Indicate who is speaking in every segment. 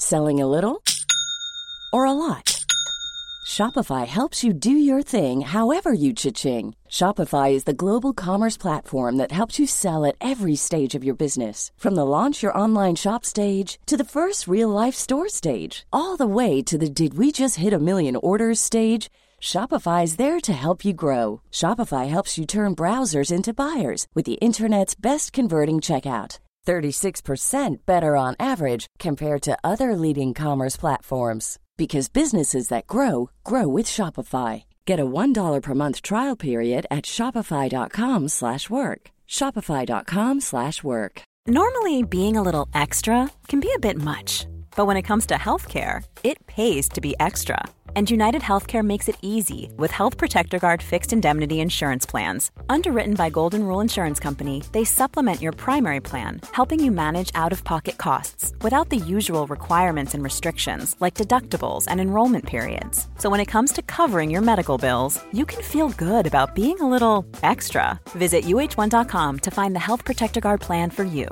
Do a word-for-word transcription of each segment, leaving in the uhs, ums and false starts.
Speaker 1: Selling a little or a lot? Shopify helps you do your thing however you cha-ching. Shopify is the global commerce platform that helps you sell at every stage of your business. From the launch your online shop stage to the first real-life store stage, all the way to the did we just hit a million orders stage. Shopify is there to help you grow. Shopify helps you turn browsers into buyers with the internet's best converting checkout. thirty-six percent better on average compared to other leading commerce platforms. Because businesses that grow, grow with Shopify. Get a one dollar per month trial period at shopify.com slash work. Shopify.com slash work.
Speaker 2: Normally, being a little extra can be a bit much. But when it comes to healthcare, it pays to be extra. And United Healthcare makes it easy with Health Protector Guard fixed indemnity insurance plans. Underwritten by Golden Rule Insurance Company, they supplement your primary plan, helping you manage out-of-pocket costs without the usual requirements and restrictions like deductibles and enrollment periods. So when it comes to covering your medical bills, you can feel good about being a little extra. Visit U H one dot com to find the Health Protector Guard plan for you.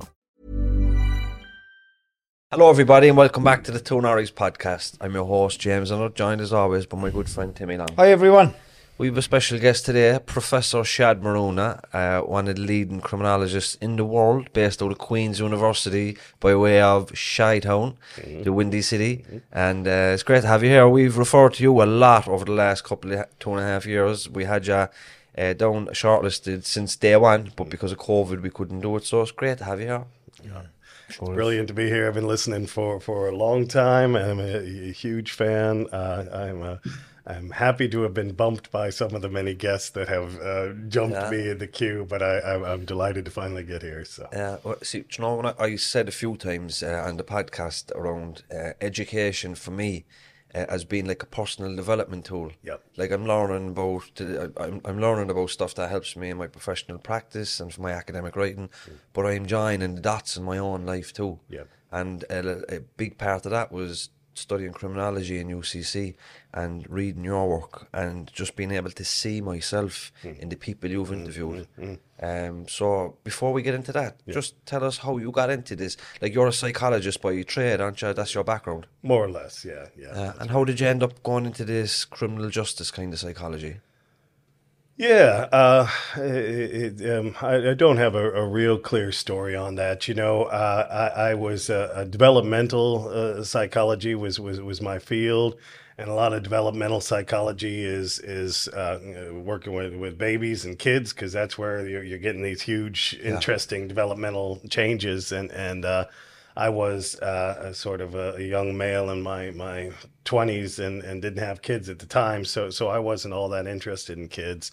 Speaker 3: Hello everybody and welcome back to the Two Norries podcast. I'm your host James and I'm joined as always by my good friend Timmy Long.
Speaker 4: Hi everyone.
Speaker 3: We have a special guest today, Professor Shad Maruna, uh, one of the leading criminologists in the world, based out of Queen's University by way of Chi-Town, mm-hmm. the Windy City. Mm-hmm. And uh, it's great to have you here. We've referred to you a lot over the last couple of two and a half years. We had you uh, down shortlisted since day one, but because of COVID we couldn't do it, so it's great to have you here.
Speaker 4: Yeah. It's brilliant to be here. I've been listening for, for a long time. I'm a, a huge fan. Uh, I'm a, I'm happy to have been bumped by some of the many guests that have uh, jumped yeah. me in the queue, but I, I, I'm delighted to finally get here. So,
Speaker 3: uh, well, see, do you know, when I, I said a few times uh, on the podcast around uh, education for me uh, as being like a personal development tool.
Speaker 4: Yep. Like
Speaker 3: I'm learning about, uh, I'm, I'm learning about stuff that helps me in my professional practice and for my academic writing, mm. but I'm joining the dots in my own life too.
Speaker 4: Yep.
Speaker 3: And a, a big part of that was studying criminology in U C C and reading your work and just being able to see myself mm. in the people you've interviewed. Mm, mm, mm. Um, so before we get into that, yeah. just tell us how you got into this. Like, you're a psychologist by trade, aren't you? That's your background?
Speaker 4: More or less, yeah. yeah.
Speaker 3: Uh, and how did you end up going into this criminal justice kind of psychology?
Speaker 4: Yeah, uh, it, it, um, I, I don't have a, a real clear story on that. You know, uh, I, I was uh, a developmental uh, psychology was, was was my field, and a lot of developmental psychology is is uh, working with, with babies and kids, because that's where you're, you're getting these huge, yeah. interesting developmental changes. And and uh, I was uh, a sort of a, a young male in my my twenties and, and didn't have kids at the time, so so I wasn't all that interested in kids.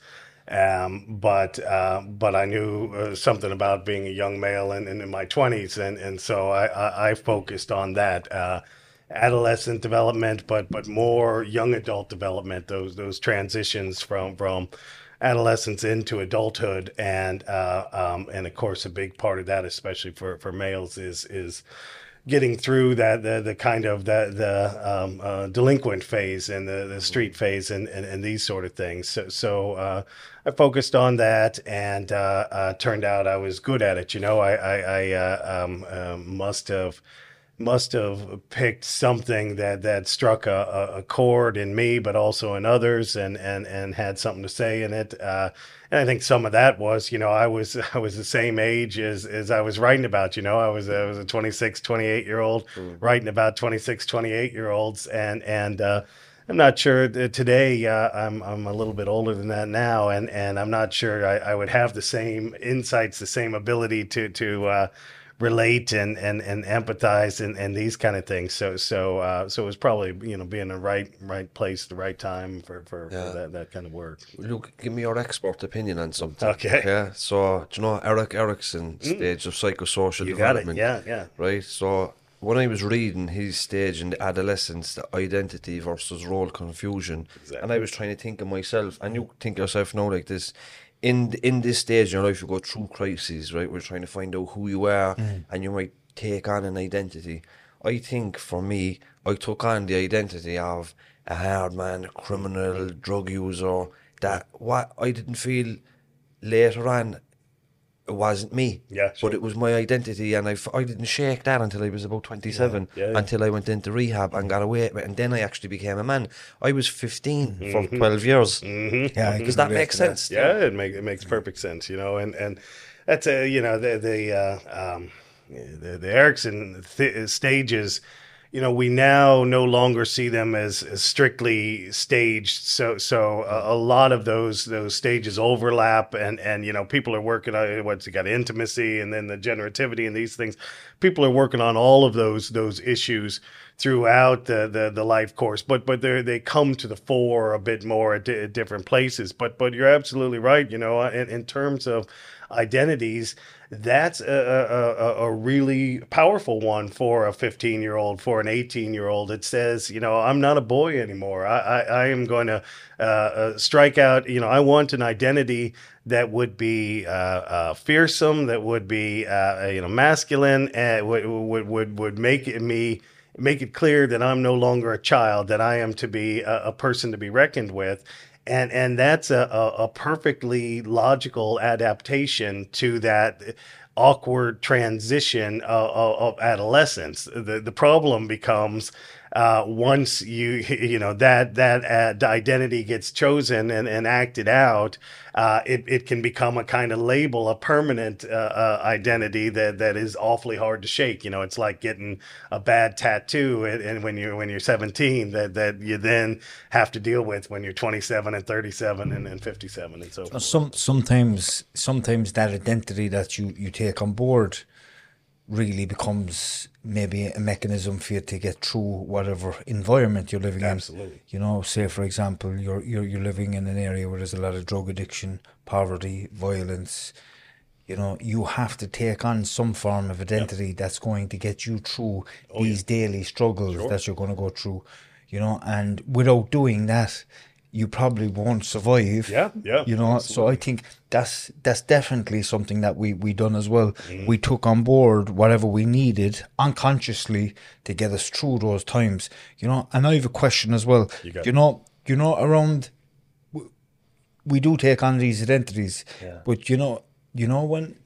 Speaker 4: Um, but uh, but I knew uh, something about being a young male and, and in my twenties, and, and so I, I, I focused on that uh, adolescent development, but but more young adult development. Those those transitions from from adolescence into adulthood, and uh, um, and of course a big part of that, especially for, for males, is is getting through that the, the kind of the the um, uh, delinquent phase and the, the street phase and, and, and these sort of things. So so uh, I focused on that, and uh, uh, turned out I was good at it. You know, I I, I uh, um, uh, must have. must have picked something that, that struck a, a chord in me, but also in others, and, and, and had something to say in it. Uh, and I think some of that was, you know, I was I was the same age as, as I was writing about. You know, I was I was a twenty-six, twenty-eight year old mm-hmm. writing about twenty-six, twenty-eight year olds, and and uh, I'm not sure that today. Uh, I'm I'm a little bit older than that now, and, and I'm not sure I, I would have the same insights, the same ability to to. Uh, relate and, and, and empathize and, and these kind of things. So so uh, so it was probably, you know, being in the right right place, the right time for, for, yeah. for that, that kind of work.
Speaker 3: Look, give me your expert opinion on something.
Speaker 4: Okay.
Speaker 3: Yeah. So do you know Erik Erikson mm. stage of psychosocial
Speaker 4: you
Speaker 3: development?
Speaker 4: Got it. Yeah, yeah.
Speaker 3: Right. So when I was reading his stage in the adolescence, the identity versus role confusion, exactly. and I was trying to think of myself, and you think of yourself now like this. In in this stage in your life, you go through crises, right? We're trying to find out who you are, mm. and you might take on an identity. I think for me, I took on the identity of a hard man, a criminal, drug user. That what I didn't feel later on it wasn't me.
Speaker 4: Yeah, sure.
Speaker 3: But it was my identity, and I, f- I didn't shake that until I was about twenty-seven,
Speaker 4: Yeah, yeah, yeah.
Speaker 3: until I went into rehab and got away with it, and then I actually became a man. I was fifteen
Speaker 4: Mm-hmm.
Speaker 3: for twelve years.
Speaker 4: Mm-hmm.
Speaker 5: Yeah, I
Speaker 3: Does
Speaker 5: can
Speaker 3: that make
Speaker 5: relate to that.
Speaker 3: sense?
Speaker 4: Yeah, it makes it makes perfect sense, you know, and and that's a you know the the uh, um, the, the Erickson th- stages. You know, we now no longer see them as, as strictly staged. So, so a, a lot of those those stages overlap, and, and you know, people are working on what's you got intimacy, and then the generativity, and these things. People are working on all of those those issues throughout the the, the life course, but but they they come to the fore a bit more at, di- at different places. But but you're absolutely right. You know, in, in terms of identities, that's a, a, a really powerful one for a fifteen year old, for an eighteen year old. It says, you know, I'm not a boy anymore. I, I, I am going to uh, uh, strike out. You know, I want an identity that would be uh, uh, fearsome, that would be, uh, you know, masculine, and would, would, would, would make it me make it clear that I'm no longer a child, that I am to be a, a person to be reckoned with. And and that's a, a, a perfectly logical adaptation to that awkward transition of, of, of adolescence. The the problem becomes uh, once you you know that that uh, identity gets chosen and, and acted out, uh, it it can become a kind of label, a permanent uh, uh, identity that, that is awfully hard to shake. You know, it's like getting a bad tattoo, and, and when you're when you're seventeen, that that you then have to deal with when you're twenty-seven and thirty-seven and, and fifty-seven and so forth.
Speaker 5: Some sometimes sometimes that identity that you, you take on board really becomes maybe a mechanism for you to get through whatever environment you're living
Speaker 4: Absolutely.
Speaker 5: in. You know, say for example, you're you're you're living in an area where there's a lot of drug addiction, poverty, violence. You know, you have to take on some form of identity yep. that's going to get you through oh, these yeah. daily struggles sure. that you're going to go through. You know, and without doing that, you probably won't survive.
Speaker 4: Yeah, yeah.
Speaker 5: You know, absolutely. So I think that's that's definitely something that we we done as well. Mm-hmm. We took on board whatever we needed unconsciously to get us through those times. You know, and I have a question as well. You, you know, you know, around we do take on these identities, yeah. but you know, you know when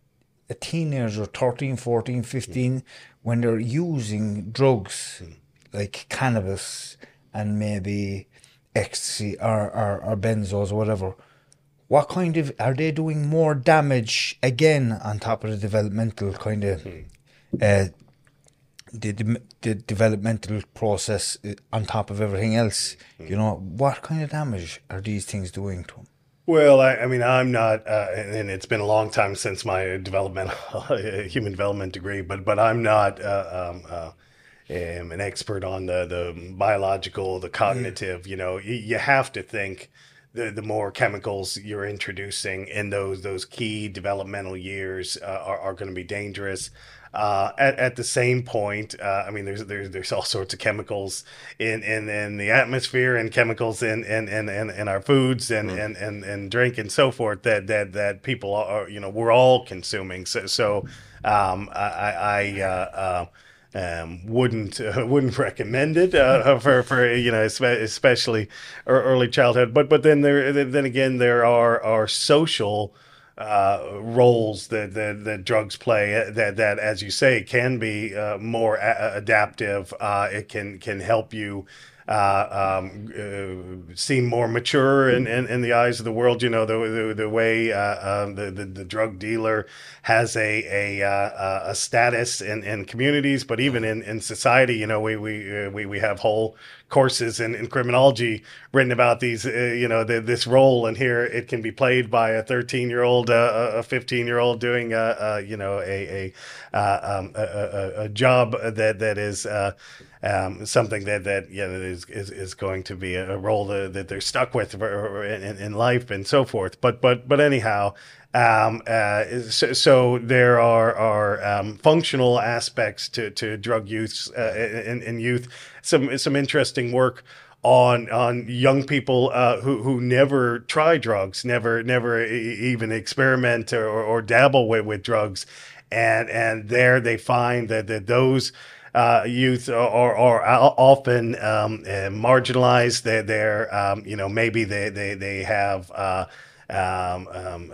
Speaker 5: a teenager, thirteen, fourteen, fifteen, mm-hmm. when they're using drugs mm-hmm. like cannabis and maybe ecstasy or, or, or benzos or whatever, what kind of, are they doing more damage again on top of the developmental kind of, hmm. uh, the, the the developmental process on top of everything else? Hmm. You know, what kind of damage are these things doing to them?
Speaker 4: Well, I, I mean, I'm not, uh, and it's been a long time since my developmental, human development degree, but but I'm not uh, um, uh, um, an expert on the, the biological, the cognitive. You know, you, you have to think the the more chemicals you're introducing in those those key developmental years uh, are, are going to be dangerous. Uh, at, at the same point, uh, I mean, there's, there's, there's all sorts of chemicals in, in, in the atmosphere and chemicals in, in, in, in, in our foods and, mm. and, and, and drink and so forth that, that, that people are, you know, we're all consuming. So, so, um, I, I, uh, uh, Um, wouldn't uh, wouldn't recommend it uh, for for you know especially early childhood. But but then there then again there are are social uh, roles that, that that drugs play that that as you say can be uh, more a- adaptive. Uh, it can can help you. Uh, um, uh, seem more mature in, in, in the eyes of the world. You know, the the, the way uh, uh, the, the the drug dealer has a a uh, a status in, in communities, but even in, in society. You know, we we uh, we we have whole courses in, in criminology written about these. Uh, you know, the, this role, and here it can be played by a thirteen year old, uh, a fifteen year old doing uh, uh, you know a a, uh, um, a a a job that that is. Uh, Um, something that that you know, is, is is going to be a role that, that they're stuck with in, in life and so forth. But but but anyhow, um, uh, so, so there are are um, functional aspects to, to drug use uh, in, in youth. Some some interesting work on on young people uh, who who never try drugs, never never even experiment or, or dabble with, with drugs, and and there they find that that those. Uh, youth are, are, are often um, uh, marginalized. They're, they're um, you know, maybe they they they have uh, um, um, um,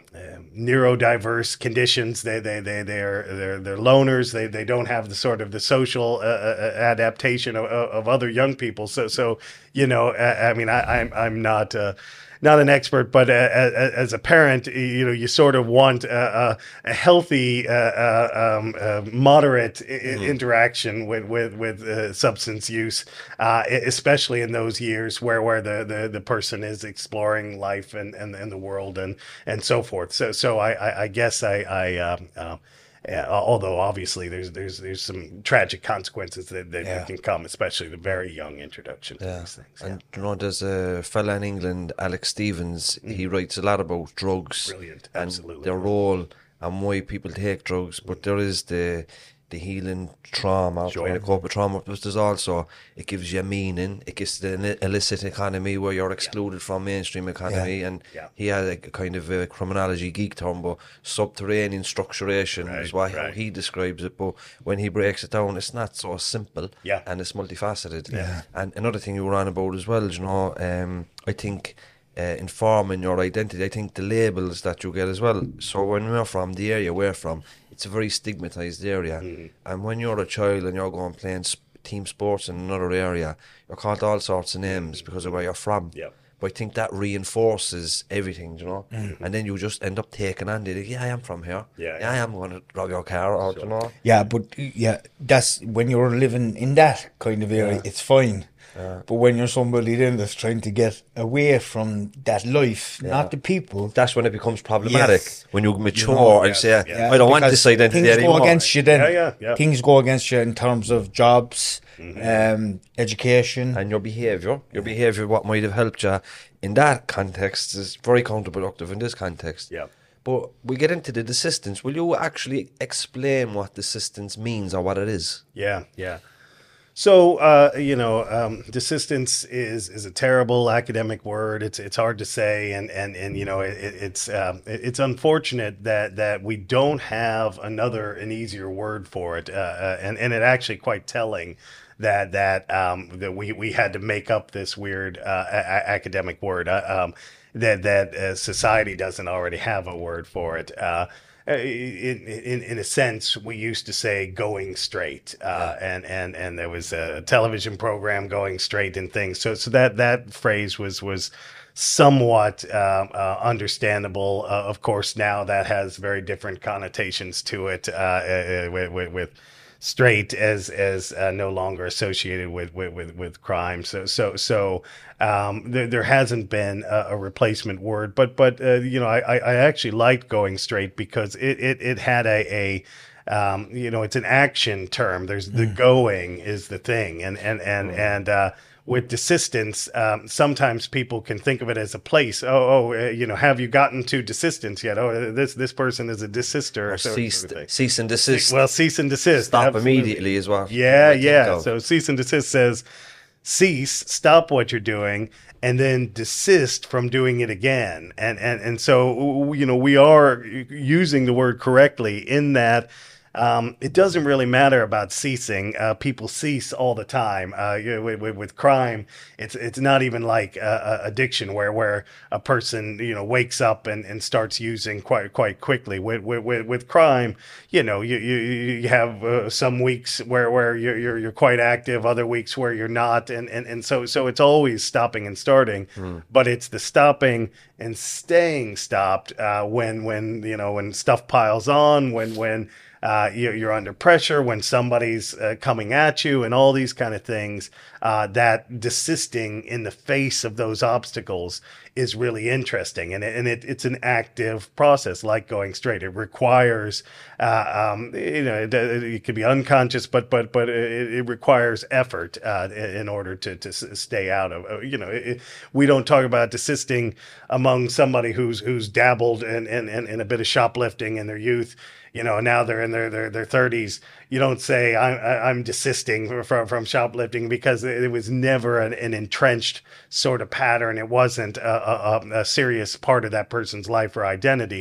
Speaker 4: Um, neurodiverse conditions. They they they they're they're they're loners. They they don't have the sort of the social uh, uh, adaptation of, of other young people. So so you know, I, I mean, I, I'm I'm not. Uh, Not an expert, but uh, as a parent, you know, you sort of want a, a healthy, uh, uh, um, uh, moderate mm-hmm. interaction with with with uh, substance use, uh, especially in those years where, where the, the, the person is exploring life and, and, and the world and, and so forth. So so I, I, I guess I, I uh, uh, Uh, although obviously there's there's there's some tragic consequences that, that yeah. can come, especially the very young introduction to
Speaker 3: yeah.
Speaker 4: these things.
Speaker 3: And
Speaker 4: yeah.
Speaker 3: you know, there's a fella in England, Alex Stevens. Mm. He writes a lot about drugs,
Speaker 4: brilliant,
Speaker 3: and
Speaker 4: absolutely,
Speaker 3: their role and why people take drugs. But there is the the healing trauma,
Speaker 4: sure.
Speaker 3: trying to cope with trauma. But there's also, it gives you a meaning. It gives the illicit economy where you're excluded yeah. from mainstream economy.
Speaker 4: Yeah.
Speaker 3: And
Speaker 4: yeah.
Speaker 3: he had a kind of a criminology geek term, but subterranean structuration
Speaker 4: right,
Speaker 3: is why
Speaker 4: right.
Speaker 3: how he describes it. But when he breaks it down, it's not so simple.
Speaker 4: Yeah.
Speaker 3: And it's multifaceted.
Speaker 4: Yeah.
Speaker 3: And another thing you were on about as well, you know, um, I think uh, informing your identity, I think the labels that you get as well. So when we're from the area we're from, it's a very stigmatized area. Mm-hmm. And when you're a child and you're going playing sp- team sports in another area, you're called all sorts of names because of where you're from.
Speaker 4: Yep.
Speaker 3: But I think that reinforces everything, you know. Mm-hmm. And then you just end up taking on it. Yeah, I am from here.
Speaker 4: Yeah,
Speaker 3: yeah,
Speaker 4: yeah.
Speaker 3: I am going to rob your car, or sure. you know.
Speaker 5: Yeah, but yeah, that's when you're living in that kind of area, yeah. it's fine. Yeah. But when you're somebody then that's trying to get away from that life, yeah. not the people,
Speaker 3: that's when it becomes problematic.
Speaker 5: Yes.
Speaker 3: When you mature
Speaker 5: you know,
Speaker 3: and
Speaker 4: yes,
Speaker 3: say,
Speaker 4: yeah.
Speaker 3: I don't
Speaker 5: because
Speaker 3: want this identity
Speaker 5: things
Speaker 3: anymore.
Speaker 5: Things go against you then.
Speaker 4: Yeah, yeah, yeah.
Speaker 5: Things go against you in terms of jobs,
Speaker 4: mm-hmm.
Speaker 5: um, education.
Speaker 3: And your behaviour. Your behaviour, what might have helped you in that context, is very counterproductive in this context.
Speaker 4: Yeah.
Speaker 3: But we get into the desistance. Will you actually explain what desistance means or what it is?
Speaker 4: Yeah, yeah. So, uh, you know, um, desistance is is a terrible academic word. It's it's hard to say, and and, and you know, it, it's um, it's unfortunate that that we don't have another an easier word for it, uh, uh, and and it actually quite telling that that um, that we we had to make up this weird uh, a- academic word uh, um, that that uh, society doesn't already have a word for it. Uh, In, in in a sense, we used to say "going straight," uh, yeah. and and and there was a television program "Going Straight" and things. So so that that phrase was was somewhat uh, uh, understandable. Uh, of course, now that has very different connotations to it. Uh, uh, with, with, with straight as as uh, no longer associated with with with, with crime. So so so um, there there hasn't been a, a replacement word, but but uh, you know I I actually liked "going straight" because it it it had a a um, you know, it's an action term. There's the mm. going is the thing, and and and mm. and. Uh, With desistance, um, sometimes people can think of it as a place. Oh, oh, uh, you know, have you gotten to desistance yet? Oh, this this person is a desister.
Speaker 3: Or
Speaker 4: so,
Speaker 3: cease,
Speaker 4: sort of
Speaker 3: cease and desist.
Speaker 4: Well, cease and desist.
Speaker 3: Stop
Speaker 4: absolutely.
Speaker 3: immediately as well.
Speaker 4: Yeah, yeah. So cease and desist says cease, stop what you're doing, and then desist from doing it again. And and and so, you know, we are using the word correctly in that. Um, it doesn't really matter about ceasing. Uh, people cease all the time. Uh, you know, with, with, with crime, it's it's not even like uh, addiction, where where a person you know wakes up and, and starts using quite quite quickly. With with, with crime, you know, you you, you have uh, some weeks where, where you're, you're you're quite active, other weeks where you're not, and and, and so so it's always stopping and starting. Mm. But it's the stopping and staying stopped uh, when when you know when stuff piles on, when when. Uh, you're under pressure, when somebody's uh, coming at you, and all these kind of things. Uh, that desisting in the face of those obstacles is really interesting, and it, and it, it's an active process, like going straight. It requires, uh, um, you know, it, it can be unconscious, but but but it, it requires effort uh, in order to to stay out of. You know, it, we don't talk about desisting among somebody who's who's dabbled in in, in, in a bit of shoplifting in their youth. You know, now they're in their their, their thirties. You don't say I'm I'm desisting from from shoplifting, because it was never an, an entrenched sort of pattern. It wasn't a, a, a serious part of that person's life or identity.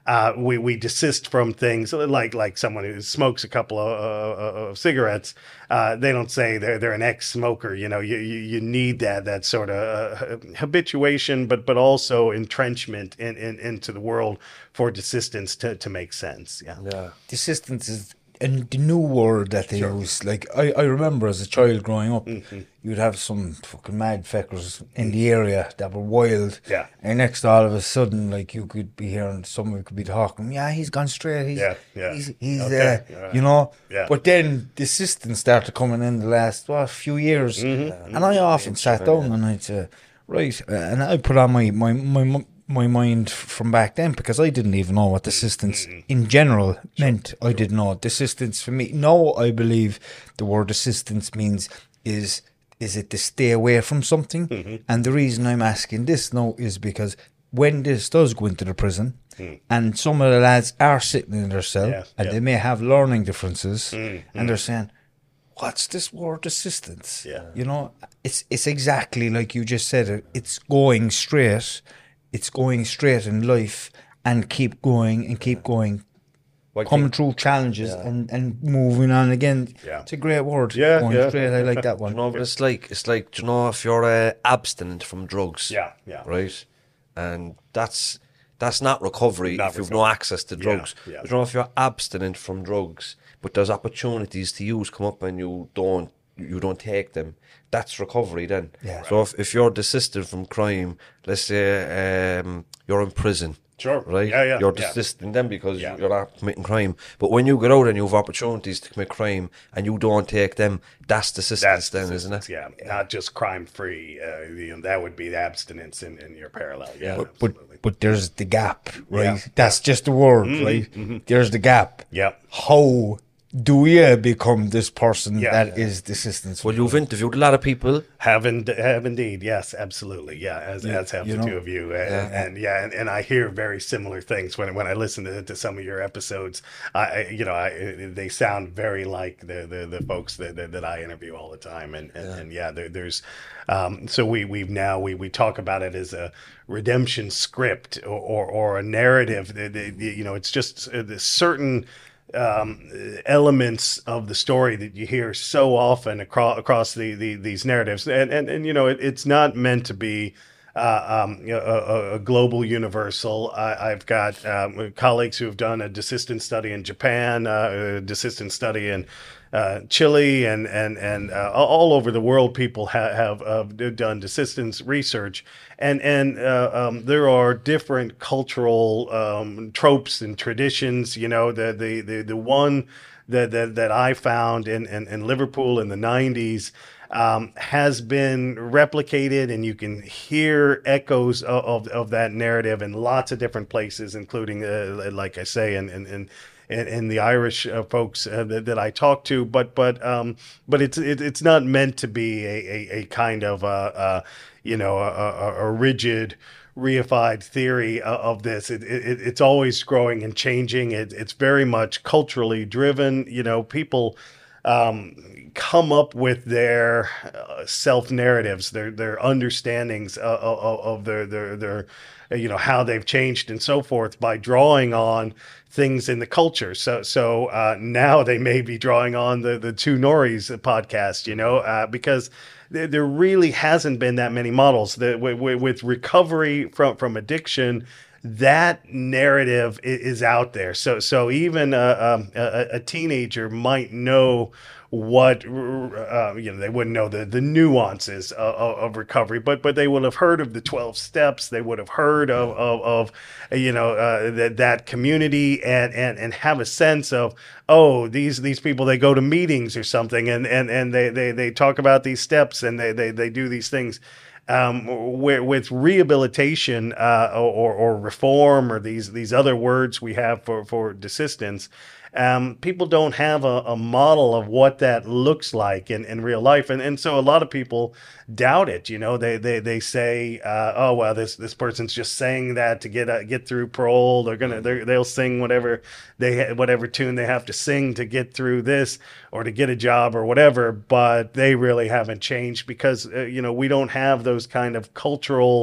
Speaker 4: Uh, we we desist from things like like someone who smokes a couple of, uh, of cigarettes. Uh, they don't say they're they're an ex-smoker. You know, you you, you need that that sort of uh, habituation, but but also entrenchment in, in into the world for desistance to, to make sense. Yeah,
Speaker 3: Yeah.
Speaker 5: Desistance is and the new word that they use. Like I, I remember as a child growing up,
Speaker 4: Mm-hmm.
Speaker 5: you'd have some fucking mad feckers in the area that were wild.
Speaker 4: Yeah.
Speaker 5: And next all of a sudden, like you could be hearing someone could be talking, yeah, he's gone straight. He's,
Speaker 4: Yeah, yeah.
Speaker 5: He's, he's
Speaker 4: Okay,
Speaker 5: uh,
Speaker 4: yeah.
Speaker 5: you know.
Speaker 4: Yeah.
Speaker 5: But then the assistants started coming in the last what, few years,
Speaker 4: Mm-hmm.
Speaker 5: and I often sat down and I'd say, right, uh, and I put on my my my. my mind from back then, because I didn't even know what desistance in general meant. I didn't know desistance for me. Now I believe the word desistance means is is it to stay away from something.
Speaker 4: Mm-hmm.
Speaker 5: And the reason I'm asking this now is because when this does go into the prison and some of the lads are sitting in their cell
Speaker 4: Yeah,
Speaker 5: and
Speaker 4: yeah.
Speaker 5: they may have learning differences and they're saying, what's this word assistance?
Speaker 4: Yeah.
Speaker 5: You know, it's it's exactly like you just said it. It's going straight. It's going straight in life and keep going and keep going.
Speaker 3: Well, I
Speaker 5: Coming
Speaker 3: think-
Speaker 5: through challenges and, and moving on again.
Speaker 4: Yeah.
Speaker 5: It's a great word.
Speaker 4: Yeah,
Speaker 5: Going
Speaker 4: yeah.
Speaker 5: straight. I like that
Speaker 3: Do
Speaker 5: one.
Speaker 3: you know what it's like? It's like, do you know, if you're uh, abstinent from drugs,
Speaker 4: Yeah, yeah.
Speaker 3: right, and that's that's not recovery
Speaker 4: Not
Speaker 3: if you've
Speaker 4: recovery.
Speaker 3: no access to drugs.
Speaker 4: yeah.
Speaker 3: Do you know, if you're abstinent from drugs, but there's opportunities to use come up and you don't you don't take them, that's recovery then.
Speaker 5: Yeah.
Speaker 3: So if, if you're desisted from crime, let's say um, you're in prison.
Speaker 4: Sure.
Speaker 3: Right?
Speaker 4: Yeah, yeah,
Speaker 3: You're
Speaker 4: yeah.
Speaker 3: desisting them because
Speaker 4: Yeah.
Speaker 3: you're not committing crime. But when you get out and you have opportunities to commit crime and you don't take them, that's desistance then, isn't it?
Speaker 4: Yeah, not just crime free. Uh, you know, that would be the abstinence in, in your parallel. Yeah,
Speaker 5: But,
Speaker 4: absolutely.
Speaker 5: but but there's the gap, right?
Speaker 4: Yeah. Mm-hmm,
Speaker 5: That's just the word, right? There's the gap.
Speaker 4: Yep.
Speaker 5: How do you become this person
Speaker 4: Yeah.
Speaker 5: that is desistance?
Speaker 3: Well, you've interviewed a lot of people.
Speaker 4: Have, in, have indeed, yes, absolutely, yeah, as as have
Speaker 5: you
Speaker 4: the
Speaker 5: know,
Speaker 4: two of you, and, and yeah, and, and I hear very similar things when when I listen to, to some of your episodes. I, I you know, I they sound very like the the, the folks that, that that I interview all the time, and and yeah, and yeah there, there's um, so we we've now we we talk about it as a redemption script or or, or a narrative. That, that, you know, it's just a certain um, elements of the story that you hear so often across across the, the these narratives, and and, and you know it, it's not meant to be uh, um, a, a, a global universal. I, I've got um, colleagues who have done a desistance study in Japan, uh, a desistance study in uh, Chile, and and and uh, all over the world. People ha- have uh, done desistance research, and and uh, um, there are different cultural um, tropes and traditions. You know, the the the, the one that, that that I found in, in, in Liverpool in the nineties um, has been replicated, and you can hear echoes of, of, of that narrative in lots of different places, including, uh, like I say, in in, in And, and the Irish uh, folks uh, that, that I talk to, but but um, but it's it, it's not meant to be a, a, a kind of uh, uh, you know a, a, a rigid, reified theory of, of this. It, it, it's always growing and changing. It, it's very much culturally driven. You know, people um, come up with their uh, self narratives, their their understandings of, of, of their their their you know how they've changed and so forth by drawing on things in the culture. So so uh, now they may be drawing on the the Two Norries podcast, you know, uh, because there, there really hasn't been that many models that with, with recovery from from addiction. That narrative is out there. So so even a, a, a teenager might know what uh, you know. They wouldn't know the the nuances of, of recovery, but but they would have heard of the twelve steps. They would have heard of of, of you know uh, that that community, and, and and have a sense of, oh, these these people, they go to meetings or something, and and and they they, they talk about these steps, and they they, they do these things. Um, where, with rehabilitation uh, or, or reform or these these other words we have for, for desistance, um, people don't have a, a model of what that looks like in, in real life. And and so a lot of people doubt it. You know, they they, they say, uh, oh, well, this this person's just saying that to get uh, get through parole. They're gonna they're, they'll sing whatever they whatever tune they have to sing to get through this or to get a job or whatever. But they really haven't changed because uh, you know we don't have those kind of cultural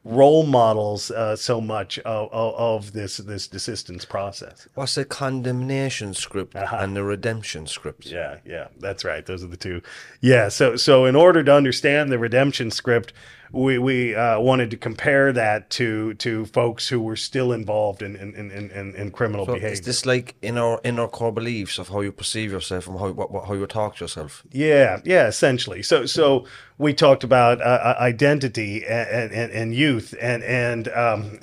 Speaker 4: role models uh, so much of, of, of this this desistance process.
Speaker 3: What's the condemnation script
Speaker 4: Uh-huh.
Speaker 3: and the redemption script?
Speaker 4: Yeah, yeah, that's right. Those are the two. Yeah, so so in order to understand the redemption script, we we uh, wanted to compare that to to folks who were still involved in in in, in, in criminal
Speaker 3: So
Speaker 4: behavior.
Speaker 3: is this like in our in our core beliefs of how you perceive yourself and how what, what, how you talk to yourself?
Speaker 4: Yeah, yeah, essentially. So, so we talked about uh, identity and, and, and youth, and and um,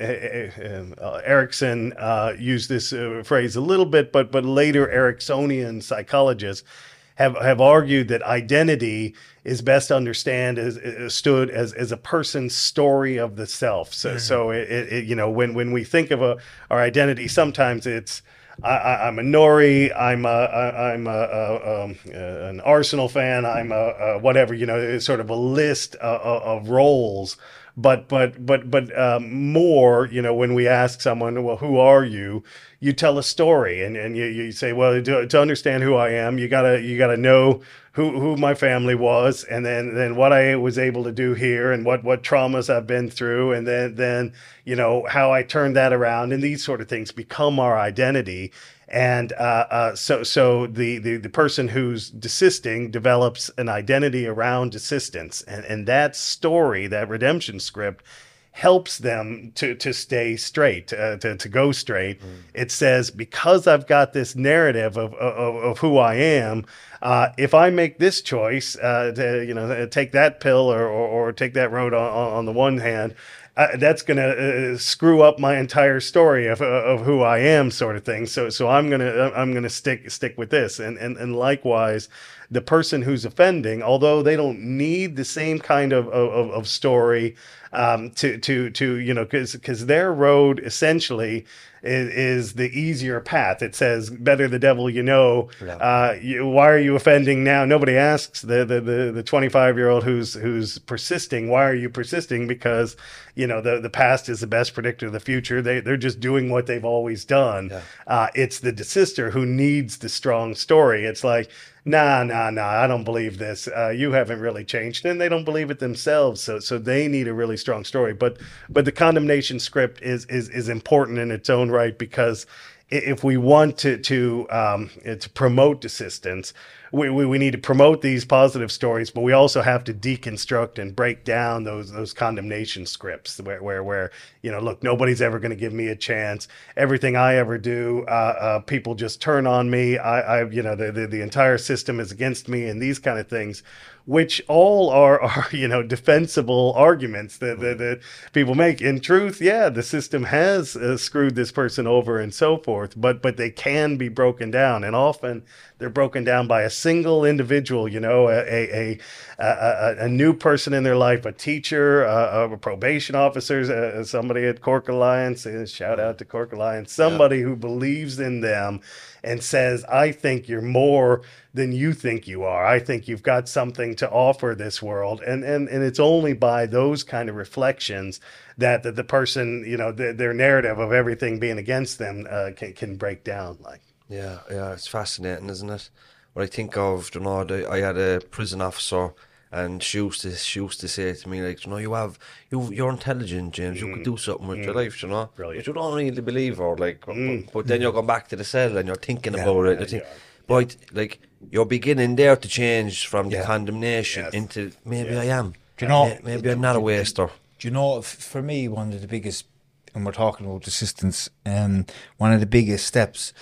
Speaker 4: uh, Erickson uh, used this uh, phrase a little bit, but but later Ericksonian psychologists have have argued that identity is best understand as stood as as a person's story of the self. So, mm. so it, it, you know when when we think of a, our identity, sometimes it's I, I, I'm a Nori. I'm a, I, I'm a, a, um, uh, an Arsenal fan. I'm a, a whatever. You know, it's sort of a list of, of roles. But but but but um, more. You know, when we ask someone, well, who are you? You tell a story, and, and you, you say, well, to, to understand who I am, you gotta you gotta know who who my family was, and then then what I was able to do here, and what what traumas I've been through, and then then you know how I turned that around, and these sort of things become our identity. And uh, uh, so so the, the the person who's desisting develops an identity around desistance, and and that story, that redemption script, helps them to to stay straight, uh, to to go straight. Mm. It says, because I've got this narrative of of, of who I am, uh, if I make this choice, uh, to you know take that pill or or, or take that road on, on the one hand, uh, that's going to uh, screw up my entire story of of who I am, sort of thing. So so I'm gonna I'm gonna stick stick with this, and and and likewise, the person who's offending, although they don't need the same kind of of, of story. Um, to to to you know, because because their road essentially is, is the easier path. It says, "Better the devil you know." Yeah. Uh, you, why are you offending now? Nobody asks the the the the twenty-five year old who's who's persisting. Why are you persisting? Because you know the the past is the best predictor of the future. They they're just doing what they've always done. Yeah. Uh, it's the desister who needs the strong story. It's like, nah, nah, nah, I don't believe this. Uh, you haven't really changed. And they don't believe it themselves. So so they need a really strong story. But but the condemnation script is is is important in its own right, because if we want to to um, to promote desistance, we, we we need to promote these positive stories, but we also have to deconstruct and break down those those condemnation scripts where where, where you know, look, nobody's ever going to give me a chance. Everything I ever do, uh, uh, people just turn on me. I, I you know, the, the the entire system is against me, and these kind of things, which all are, are you know, defensible arguments that, that, that people make. In truth, yeah, the system has uh, screwed this person over and so forth, but but they can be broken down, and often they're broken down by a single individual, you know, a a a, a, a new person in their life, a teacher, a, a probation officer, uh, somebody at Cork Alliance, uh, shout out to Cork Alliance, somebody yeah. who believes in them and says, I think you're more than you think you are. I think you've got something to offer this world. And and, and it's only by those kind of reflections that, that the person, you know, the, their narrative of everything being against them uh, can, can break down. Like,
Speaker 3: yeah, yeah, it's fascinating, isn't it? What I think of, you know, the, I had a prison officer, and she used to she used to say to me, like, you know, you have you you're intelligent, James. You mm. could do something with mm. your life, you know. Brilliant. But you don't really believe her, like. Mm. But, but then you're going back to the cell and you're thinking yeah, about yeah, it. You think, yeah. But like you're beginning there to change from the yeah. condemnation yes. into maybe yes. I am.
Speaker 5: Do you know?
Speaker 3: Maybe, maybe I'm not a waster.
Speaker 5: Do you know? For me, one of the biggest, and we're talking about desistance, um, one of the biggest steps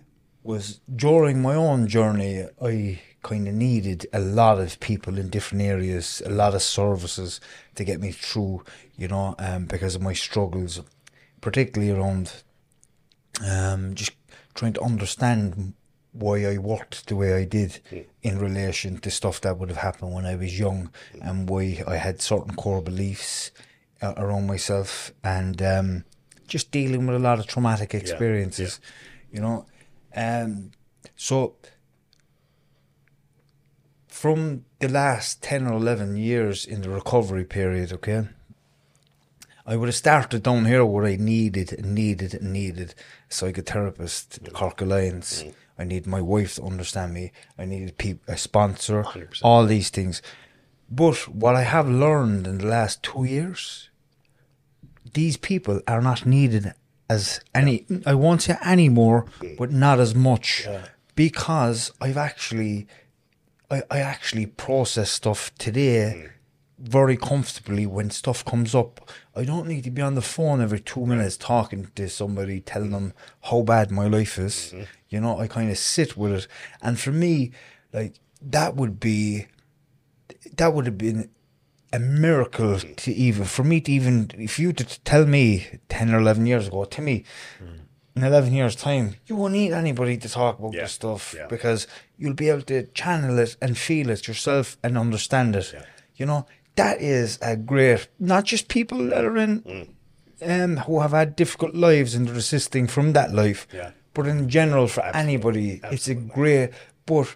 Speaker 5: was during my own journey. I kind of needed a lot of people in different areas, a lot of services to get me through, you know, um, because of my struggles, particularly around um, just trying to understand why I worked the way I did mm. in relation to stuff that would have happened when I was young, mm. and why I had certain core beliefs uh, around myself, and um, just dealing with a lot of traumatic experiences, yeah. Yeah. you know. Um, so from the last ten or eleven years in the recovery period, okay, I would have started down here where I needed and needed and needed a psychotherapist, the Cork Alliance. Mm. I need my wife to understand me. I needed a sponsor, one hundred percent. All these things. But what I have learned in the last two years, these people are not needed as any, I won't say any more, but not as much, yeah. because I've actually, I, I actually process stuff today mm. very comfortably when stuff comes up. I don't need to be on the phone every two minutes talking to somebody, telling them how bad my life is. Mm-hmm. You know, I kind of sit with it. And for me, like, that would be, that would have been a miracle to even, for me to even, if you to tell me ten or eleven years ago, to me, mm. in eleven years' time, you won't need anybody to talk about yeah. this stuff yeah. because you'll be able to channel it and feel it yourself and understand it. Yeah. You know, that is a great, not just people that are in, mm. um, who have had difficult lives and are resisting from that life, yeah. but in general for Absolutely. anybody, Absolutely. it's a great, but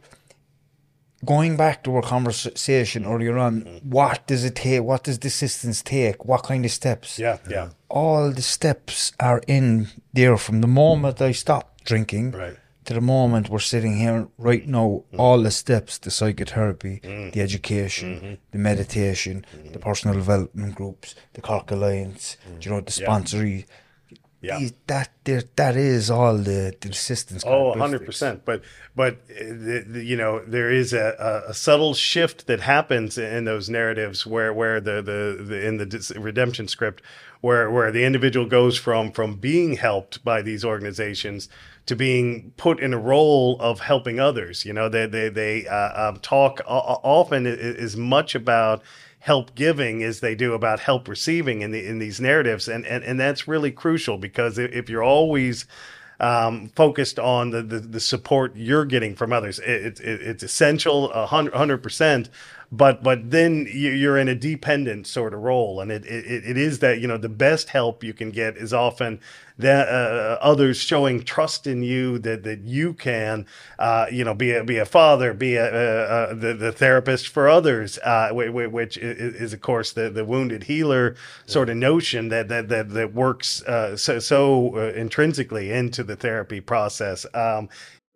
Speaker 5: going back to our conversation earlier on, mm. what does it take? What does the assistance take? What kind of steps?
Speaker 4: Yeah, yeah.
Speaker 5: All the steps are in there from the moment I stopped drinking
Speaker 4: right.
Speaker 5: to the moment we're sitting here right now. Mm. All the steps: the psychotherapy, mm. the education, mm-hmm. the meditation, mm-hmm. the personal development groups, the Cork Alliance. Mm. You know, the sponsory. Yeah. Yeah. These, that there, that is all the, the assistance.
Speaker 4: Oh, one hundred percent. But but the, the, you know, there is a, a subtle shift that happens in those narratives where where the the, the in the redemption script where where the individual goes from from being helped by these organizations to being put in a role of helping others. You know, they they they uh, um, talk often as much about help giving as they do about help receiving in the in these narratives, and and, and that's really crucial, because if you're always um, focused on the, the the support you're getting from others, it, it, it's essential, a hundred percent. But but then you're in a dependent sort of role, and it, it it is that, you know, the best help you can get is often that uh, others showing trust in you, that that you can uh, you know be a be a father, be a, uh, uh, the the therapist for others, uh, which is, is of course the, the wounded healer sort of notion that that that that works uh, so so uh, intrinsically into the therapy process. Um,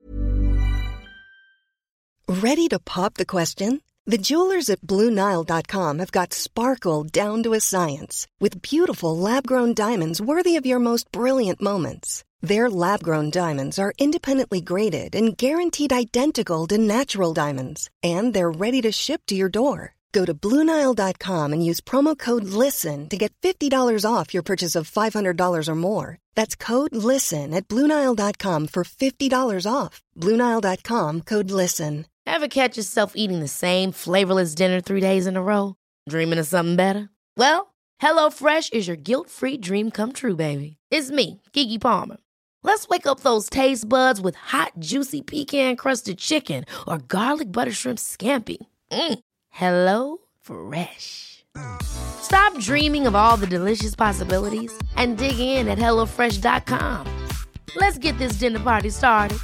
Speaker 6: Ready to pop the question? The jewelers at Blue Nile dot com have got sparkle down to a science with beautiful lab-grown diamonds worthy of your most brilliant moments. Their lab-grown diamonds are independently graded and guaranteed identical to natural diamonds, and they're ready to ship to your door. Go to Blue Nile dot com and use promo code LISTEN to get fifty dollars off your purchase of five hundred dollars or more. That's code LISTEN at Blue Nile dot com for fifty dollars off. Blue Nile dot com, code LISTEN.
Speaker 7: Ever catch yourself eating the same flavorless dinner three days in a row? Dreaming of something better? Well, HelloFresh is your guilt-free dream come true, baby. It's me, Keke Palmer. Let's wake up those taste buds with hot, juicy pecan-crusted chicken or garlic butter shrimp scampi. Mm. Hello Fresh. Stop dreaming of all the delicious possibilities and dig in at hello fresh dot com. Let's get this dinner party started.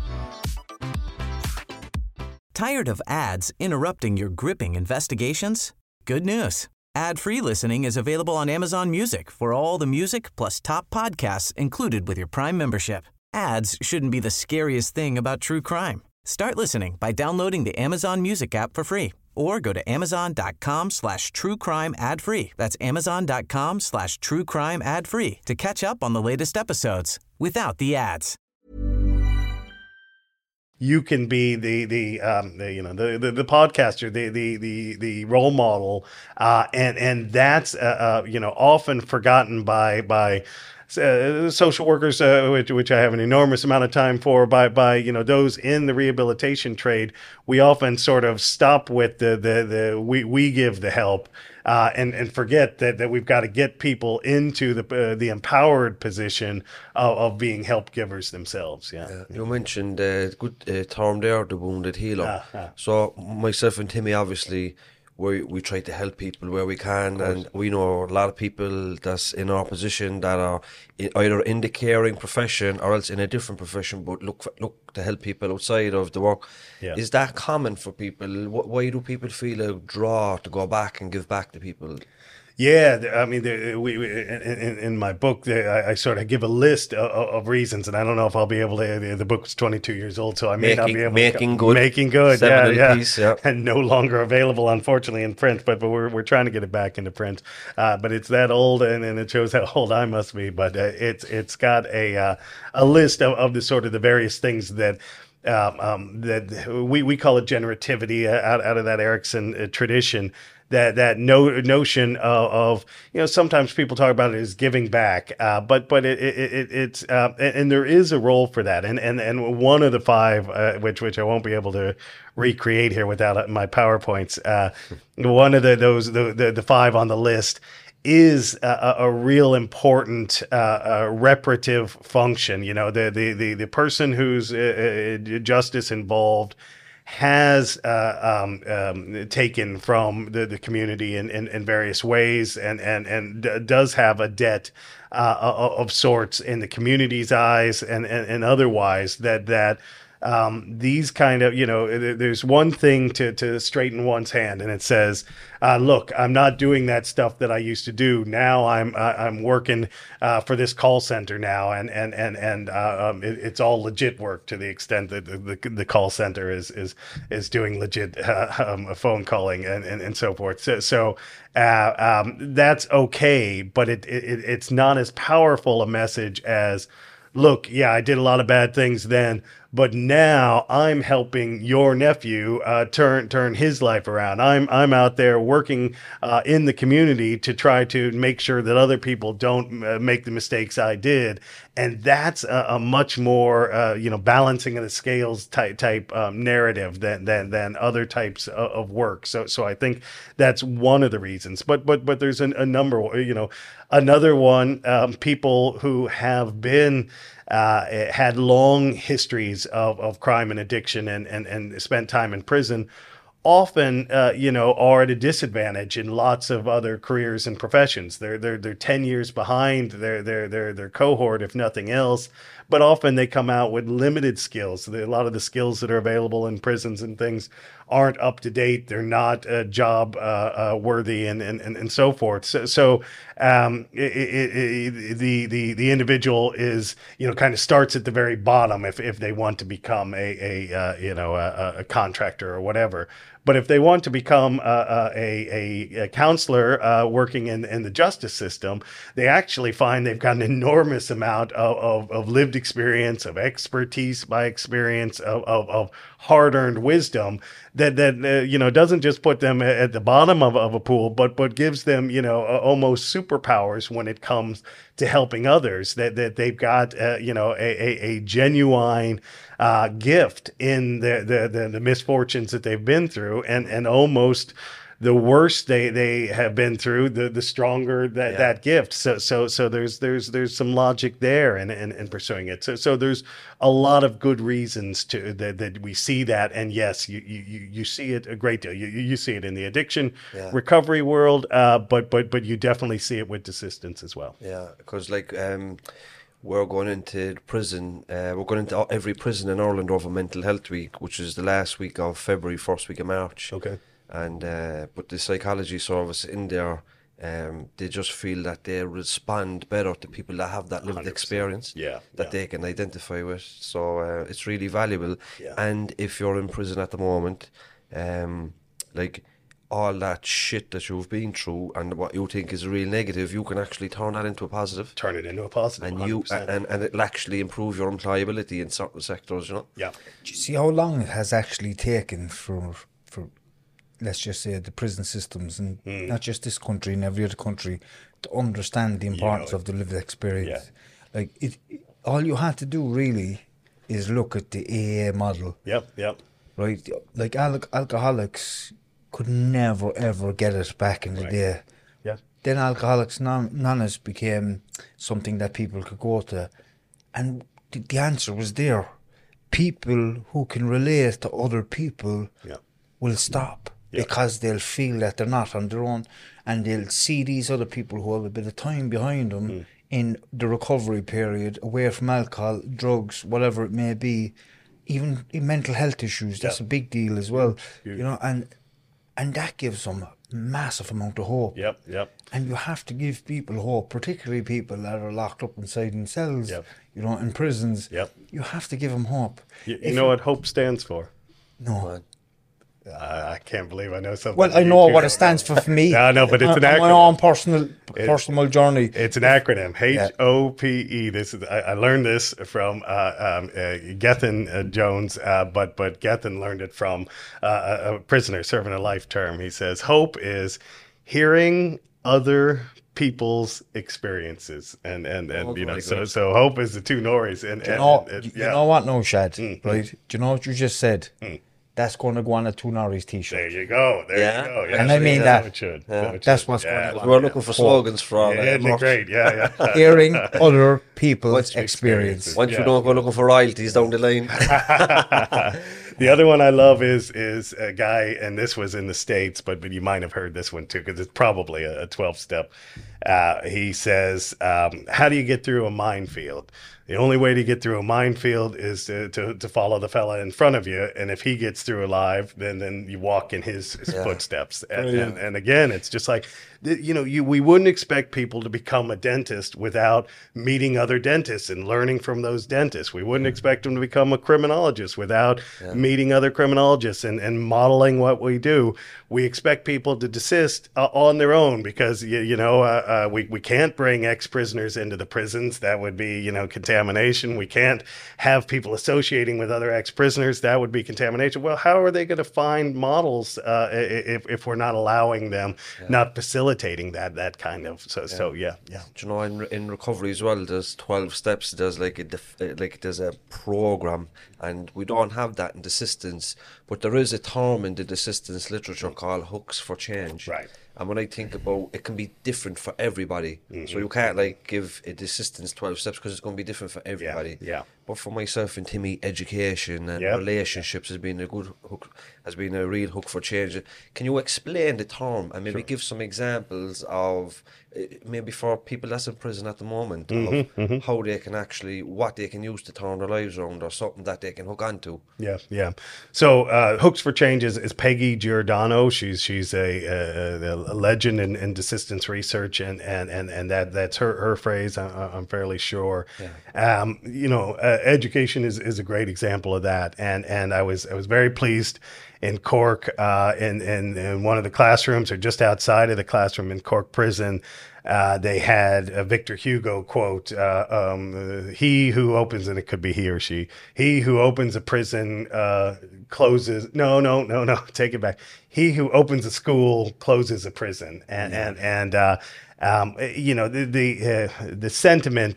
Speaker 8: Tired of ads interrupting your gripping investigations? Good news. Ad-free listening is available on Amazon Music for all the music plus top podcasts included with your Prime membership. Ads shouldn't be the scariest thing about true crime. Start listening by downloading the Amazon Music app for free or go to amazon.com slash true crime ad free. That's amazon.com slash true crime ad free to catch up on the latest episodes without the ads.
Speaker 4: You can be the the, um, the you know the, the the podcaster, the the the the role model, uh, and and that's uh, uh, you know often forgotten by by uh, social workers, uh, which which I have an enormous amount of time for. By by you know those in the rehabilitation trade, we often sort of stop with the the the we we give the help. Uh, and and forget that, that we've got to get people into the uh, the empowered position of, of being help givers themselves. Yeah,
Speaker 3: uh, you mentioned a uh, good uh, term there, the wounded healer.
Speaker 4: Ah, ah.
Speaker 3: So myself and Timmy, obviously, we we try to help people where we can, and we know a lot of people that's in our position that are in, either in the caring profession or else in a different profession, but look for, look to help people outside of the work.
Speaker 4: Yeah.
Speaker 3: Is that common for people? Why do people feel a draw to go back and give back to people?
Speaker 4: Yeah, th- I mean, the, we, we in, in in my book, the, I, I sort of give a list of, of reasons, and I don't know if I'll be able to. The, the book was twenty-two years old, so I may not
Speaker 3: Making-
Speaker 4: be able
Speaker 3: making
Speaker 4: to.
Speaker 3: good.
Speaker 4: Making good,
Speaker 3: Seminal
Speaker 4: yeah, yeah.
Speaker 3: piece, yeah.
Speaker 4: And no longer available, unfortunately, in print. But but we're we're trying to get it back into print. Uh, but it's that old, and, and it shows how old I must be. But uh, it's it's got a uh, a list of, of the sort of the various things that. Um, um, that we, we call it generativity uh, out, out of that Erickson uh, tradition. That that no, notion of, of you know sometimes people talk about it as giving back, uh, but but it, it, it it's uh, and, and there is a role for that, and and and one of the five, uh, which which I won't be able to recreate here without my PowerPoints. Uh, one of the those the, the the five on the list is a, a real important uh, uh, reparative function. You know, the the the, the person who's uh, uh, justice involved has uh, um, um, taken from the, the community in, in, in various ways and and and d- does have a debt uh, of sorts in the community's eyes and, and, and otherwise that that um, these kind of, you know, there's one thing to, to straighten one's hand and it says, uh, look, I'm not doing that stuff that I used to do. Now I'm, uh, I'm working, uh, for this call center now. And, and, and, and, uh, um, it, it's all legit work to the extent that the, the, the call center is, is, is doing legit, uh, um, phone calling and, and, and so forth. So, so, uh, um, that's okay, but it, it, it's not as powerful a message as, look, yeah, I did a lot of bad things then, but now I'm helping your nephew uh, turn turn his life around. I'm I'm out there working uh, in the community to try to make sure that other people don't uh, make the mistakes I did, and that's a, a much more uh, you know balancing of the scales type type um, narrative than than than other types of, of work. So so I think that's one of the reasons. But but but there's a, a number. You know, another one. Um, people who have been. Uh, had long histories of, of crime and addiction and, and, and spent time in prison, often, uh, you know, are at a disadvantage in lots of other careers and professions. They're, they're, they're ten years behind their, their, their, their cohort, if nothing else. But often they come out with limited skills. A lot of the skills that are available in prisons and things aren't up to date. They're not uh, job uh, uh, worthy and, and, and, and so forth. So, so um, it, it, it, the, the, the individual is, you know, kind of starts at the very bottom if, if they want to become a, a uh, you know, a, a contractor or whatever. But if they want to become uh, a, a, a counselor uh, working in, in the justice system, they actually find they've got an enormous amount of, of, of lived experience, of expertise by experience, of, of, of hard-earned wisdom that, that uh, you know, doesn't just put them at the bottom of, of a pool, but but gives them, you know, uh, almost superpowers when it comes to helping others, that, that they've got, uh, you know, a, a, a genuine uh, gift in the, the, the, the misfortunes that they've been through, and, and almost the worse they, they have been through, the, the stronger that, yeah. that gift. So, so, so there's, there's, there's some logic there in, in, in pursuing it. So, so there's a lot of good reasons to that, that we see that. And yes, you, you, you see it a great deal. You, you see it in the addiction yeah. recovery world, uh, but, but, but you definitely see it with desistance as well.
Speaker 3: Yeah. Because like, um, we're going into prison, uh, we're going into every prison in Ireland over Mental Health Week, which is the last week of February, first week of March.
Speaker 4: Okay.
Speaker 3: And uh, but the psychology service in there, um, they just feel that they respond better to people that have that lived one hundred percent experience,
Speaker 4: yeah,
Speaker 3: that
Speaker 4: yeah.
Speaker 3: they can identify with. So uh, it's really valuable.
Speaker 4: Yeah.
Speaker 3: And if you're in prison at the moment, um, like all that shit that you've been through and what you think is a real negative, you can actually turn that into a positive.
Speaker 4: Turn it into a positive,
Speaker 3: and
Speaker 4: one hundred percent.
Speaker 3: you and, and it'll actually improve your employability in certain sectors. You know.
Speaker 4: Yeah.
Speaker 5: Do you see how long it has actually taken for for let's just say the prison systems, and mm. not just this country, in every other country, to understand the importance you know of the lived experience. Yeah. Like it, it, all you had to do really is look at the A A model.
Speaker 4: Yep, yep.
Speaker 5: Right, like al- alcoholics could never ever get it back in the
Speaker 4: right.
Speaker 5: day.
Speaker 4: Yeah.
Speaker 5: Then Alcoholics Anonymous became something that people could go to, and th- the answer was there. People who can relate to other people
Speaker 4: yeah.
Speaker 5: will stop. Yeah. Because they'll feel that they're not on their own, and they'll see these other people who have a bit of time behind them mm. in the recovery period, away from alcohol, drugs, whatever it may be, even in mental health issues. That's yeah. a big deal as well, yeah. you know, and and that gives them massive amount of hope.
Speaker 4: Yep, yep.
Speaker 5: And you have to give people hope, particularly people that are locked up inside in cells,
Speaker 4: Yep.
Speaker 5: you know, in prisons.
Speaker 4: Yep.
Speaker 5: You have to give them hope.
Speaker 4: You, you know what HOPE stands for?
Speaker 5: No.
Speaker 4: Uh, I can't believe I know something.
Speaker 5: Well, I
Speaker 4: you
Speaker 5: know
Speaker 4: two
Speaker 5: what
Speaker 4: don't
Speaker 5: it stands
Speaker 4: know.
Speaker 5: for for me.
Speaker 4: No, no, but it's an
Speaker 5: on my
Speaker 4: acronym.
Speaker 5: own personal, personal journey.
Speaker 4: It's an acronym, H O P E. This is I, I learned this from uh, um, uh, Gethin uh, Jones, uh, but but Gethin learned it from uh, a, a prisoner serving a life term. He says hope is hearing other people's experiences, and and and
Speaker 3: Oh,
Speaker 4: you know,
Speaker 3: very
Speaker 4: so
Speaker 3: good.
Speaker 4: so hope is the two Norries, and,
Speaker 5: You
Speaker 4: and,
Speaker 5: know,
Speaker 4: and-
Speaker 5: you
Speaker 4: yeah.
Speaker 5: know what, no, Shad,
Speaker 4: Mm.
Speaker 5: right? Do you know what you just said?
Speaker 4: Mm.
Speaker 5: That's going to go on a Two Norries
Speaker 4: There
Speaker 5: t-shirt.
Speaker 4: you go. There
Speaker 3: Yeah.
Speaker 4: you go.
Speaker 5: And I mean
Speaker 4: so
Speaker 5: that.
Speaker 4: it should.
Speaker 3: Yeah.
Speaker 4: So it
Speaker 5: That's
Speaker 4: should.
Speaker 5: what's
Speaker 4: yeah.
Speaker 5: going on.
Speaker 3: We're looking for slogans for
Speaker 4: Yeah,
Speaker 3: uh,
Speaker 4: isn't it
Speaker 3: merch.
Speaker 4: great? Yeah, yeah.
Speaker 5: Hearing other people's
Speaker 3: Once you
Speaker 5: experiences.
Speaker 3: Once
Speaker 4: Yeah.
Speaker 3: you don't go looking for royalties down the line.
Speaker 4: The other one I love is is a guy, and this was in the States, but but you might have heard this one too, because it's probably a twelve step. Uh, he says, um, "How do you get through a minefield? The only way to get through a minefield is to, to, to follow the fella in front of you, and if he gets through alive, then then you walk in his, his footsteps." And, and, and again, it's just like, you know, you we wouldn't expect people to become a dentist without meeting other dentists and learning from those dentists. We wouldn't expect them to become a criminologist without meeting other criminologists and, and modeling what we do. We expect people to desist uh, on their own because, you, you know, uh, uh, we, we can't bring ex-prisoners into the prisons. That would be, you know, contamination. We can't have people associating with other ex-prisoners. That would be contamination. Well, how are they going to find models uh, if, if we're not allowing them, not facilitating that that kind of, so, so yeah, yeah.
Speaker 3: Do you know, in, in recovery as well, there's twelve steps. There's like a def, uh, like there's a program, and we don't have that in desistance. But there is a term in the desistance literature called hooks for change.
Speaker 4: Right.
Speaker 3: And when I think about it, can be different for everybody. So you can't like give a desistance twelve steps because it's going to be different for everybody.
Speaker 4: yeah.
Speaker 3: But for myself and Timmy, education and
Speaker 4: Yeah.
Speaker 3: relationships has been a good hook, has been a real hook for change. Can you explain the term and maybe give some examples of uh, maybe for people that's in prison at the moment of how they can actually, what they can use to turn their lives around or something that they can hook onto?
Speaker 4: Yeah, yeah. So uh, Hooks for Change is, is Peggy Giordano. She's she's a, a, a legend in, in desistance research, and, and, and, and that that's her, her phrase. I, I'm fairly sure. Um, you know, uh, education is, is a great example of that, and and I was I was very pleased in Cork, uh, in, in in one of the classrooms or just outside of the classroom in Cork Prison. Uh, they had a Victor Hugo quote, uh, um, uh, he who opens, and it could be he or she, he who opens a prison uh, closes, no, no, no, no, take it back. He who opens a school closes a prison. And, and, and uh, um, you know, the, the, uh, the sentiment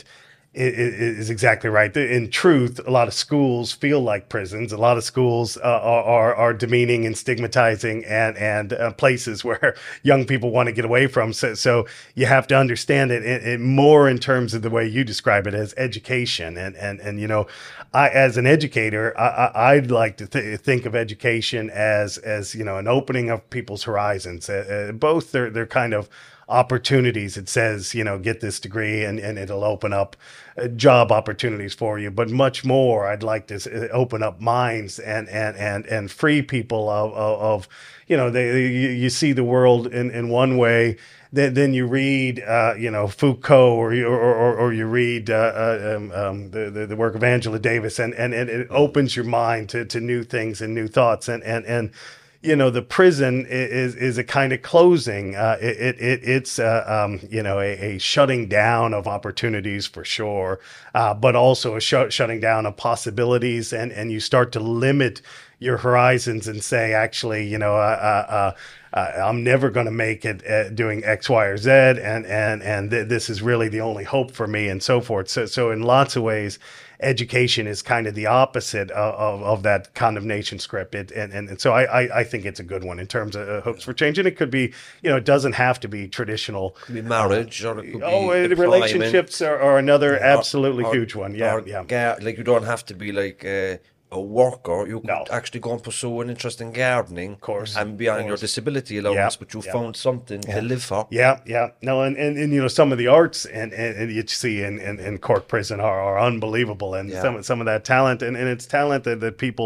Speaker 4: is, is exactly right. In truth, a lot of schools feel like prisons. A lot of schools uh, are, are are demeaning and stigmatizing, and and uh, places where young people want to get away from. So, so you have to understand it, it, it more in terms of the way you describe it as education. And and and you know, I as an educator, I, I, I'd like to th- think of education as as you know an opening of people's horizons. Uh, uh, both they're they're kind of opportunities. It says, you know, get this degree and, and it'll open up uh, job opportunities for you. But much more, I'd like to s- open up minds and and and and free people of of, of you know, they, you, you see the world in, in one way. Then, then you read, uh, you know, Foucault, or you, or, or, or you read uh, uh, um, um, the, the the work of Angela Davis, and, and, and it opens your mind to, to new things and new thoughts. And and and you know, the prison is is a kind of closing. Uh, it, it it's uh, um, you know a, a shutting down of opportunities for sure, uh, but also a sh- shutting down of possibilities, and and you start to limit your horizons and say, actually, you know, uh, uh, uh, I'm never going to make it uh, doing X, Y, or Z, and and and th- this is really the only hope for me, and so forth. So so in lots of ways, education is kind of the opposite of, of, of that condemnation script. It, and, and, and so I, I, I think it's a good one in terms of uh, hooks for change. And it could be, you know, it doesn't have to be traditional.
Speaker 3: It could be marriage, or it could
Speaker 4: Oh,
Speaker 3: be
Speaker 4: uh,
Speaker 3: employment,
Speaker 4: relationships are, are another
Speaker 3: or-
Speaker 4: absolutely
Speaker 3: or-
Speaker 4: huge one. Yeah,
Speaker 3: or
Speaker 4: yeah.
Speaker 3: gar- like you don't have to be like uh, a worker. You could
Speaker 4: No.
Speaker 3: actually go and pursue an interest in gardening, of
Speaker 4: course,
Speaker 3: and be on your
Speaker 4: course.
Speaker 3: disability allowance,
Speaker 4: Yeah,
Speaker 3: but you
Speaker 4: yeah.
Speaker 3: found something to live for.
Speaker 4: Yeah, yeah. No, and, and, and you know, some of the arts and, and, and you see in, in, in Cork Prison are, are unbelievable, and
Speaker 3: Yeah.
Speaker 4: some some of that talent, and, and it's talent that, that people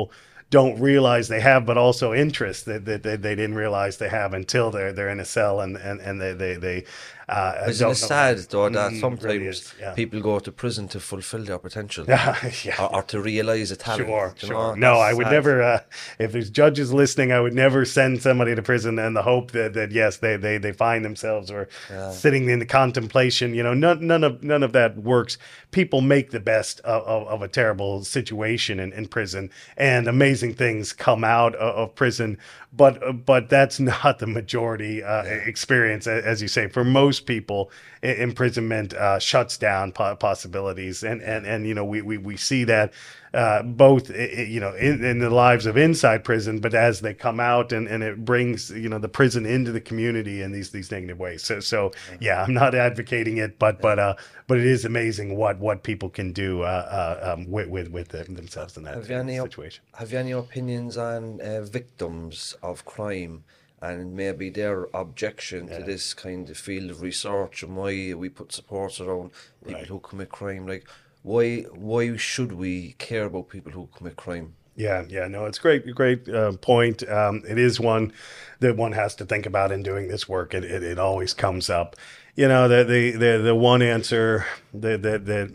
Speaker 4: don't realize they have, but also interests that, that, that they didn't realize they have until they're they're in a cell and and, and they they, they uh,
Speaker 3: Isn't
Speaker 4: don't
Speaker 3: it
Speaker 4: know.
Speaker 3: sad though that
Speaker 4: Mm,
Speaker 3: sometimes
Speaker 4: really is, yeah.
Speaker 3: people go to prison to fulfill their potential,
Speaker 4: yeah.
Speaker 3: or, or to realise a talent?
Speaker 4: Sure,
Speaker 3: you
Speaker 4: sure.
Speaker 3: know?
Speaker 4: No,
Speaker 3: That's
Speaker 4: I would
Speaker 3: sad.
Speaker 4: never. Uh, if there's judges listening, I would never send somebody to prison in the hope that, that yes, they, they, they find themselves or sitting in the contemplation. You know, none none of none of that works. People make the best of, of, of a terrible situation in, in prison, and amazing things come out of, of prison. But uh, but that's not the majority uh, experience, a- as you say. For most people, i- imprisonment uh, shuts down po- possibilities, and, and and you know we we, we see that uh, both i- i- you know in, in the lives of inside prison, but as they come out, and, and it brings you know the prison into the community in these these negative ways. So so yeah, I'm not advocating it, but but uh but it is amazing what what people can do uh, uh um, with with with them- themselves in that
Speaker 3: Have you any op-
Speaker 4: situation.
Speaker 3: Have you any opinions on uh, victims of crime and maybe their objection to this kind of field of research, and why we put supports around people who commit crime? Like, why why should we care about people who commit crime?
Speaker 4: Yeah, yeah, no, it's great, great uh, point. Um, it is one that one has to think about in doing this work. It it, it always comes up. You know, the the the, the one answer that that that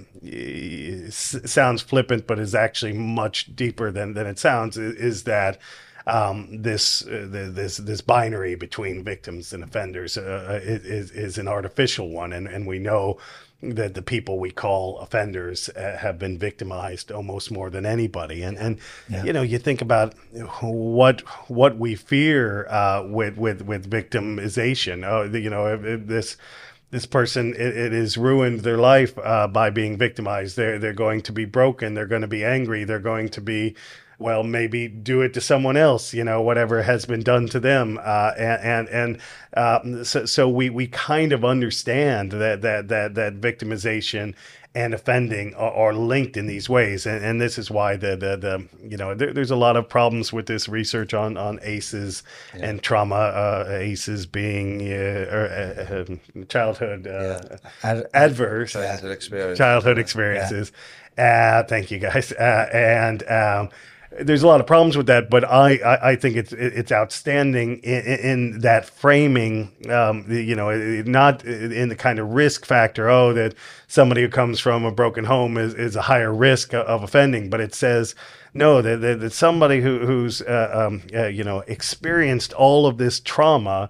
Speaker 4: uh, s- sounds flippant, but is actually much deeper than than it sounds. Is, is that um, this uh, the, this this binary between victims and offenders uh, is is an artificial one, and and we know that the people we call offenders uh, have been victimized almost more than anybody. And, and you know, you think about what what we fear uh, with, with, with victimization. Oh, you know, if, if this this person, it, it has ruined their life uh, by being victimized. They're, they're going to be broken. They're going to be angry. They're going to be, well, maybe do it to someone else, you know, whatever has been done to them. Uh, and, and, and uh, so, so we, we kind of understand that, that, that, that victimization and offending are, are linked in these ways. And, and this is why the, the, the you know, there, there's a lot of problems with this research on, on A C Es yeah. and trauma, uh, A C Es being uh, or, uh, childhood uh, yeah. Ad- adverse
Speaker 3: childhood, experience.
Speaker 4: childhood experiences. Yeah. Uh, thank you guys. Uh, and, um, there's a lot of problems with that, but I, I, I think it's it's outstanding in, in that framing, um, you know, not in the kind of risk factor, oh, that somebody who comes from a broken home is, is a higher risk of offending, but it says, no, that, that, that somebody who, who's, uh, um, uh, you know, experienced all of this trauma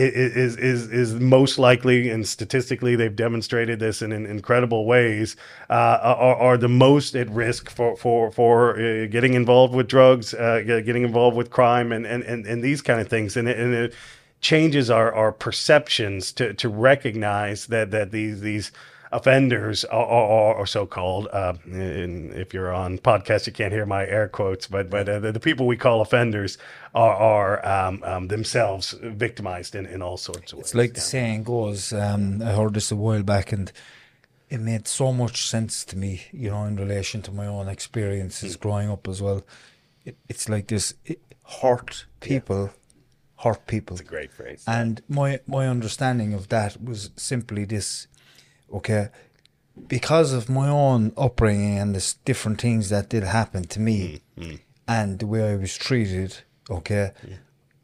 Speaker 4: is is is most likely, and statistically they've demonstrated this in, in incredible ways, uh, are, are the most at risk for for for uh, getting involved with drugs, uh, getting involved with crime, and and, and, and these kind of things, and it, and it changes our, our perceptions to to recognize that that these these offenders are, are, are so-called, uh, and if you're on podcast, you can't hear my air quotes, but but uh, the, the people we call offenders are, are um, um, themselves victimized in, in all sorts of ways.
Speaker 5: It's like
Speaker 4: yeah.
Speaker 5: the saying goes, um, I heard this a while back, and it made so much sense to me, you know, in relation to my own experiences mm. growing up as well. It, it's like this, it, hurt people, yeah. hurt people.
Speaker 4: It's a great phrase.
Speaker 5: And my, my understanding of that was simply this, okay, because of my own upbringing and the different things that did happen to me mm, mm. and the way I was treated, okay, yeah.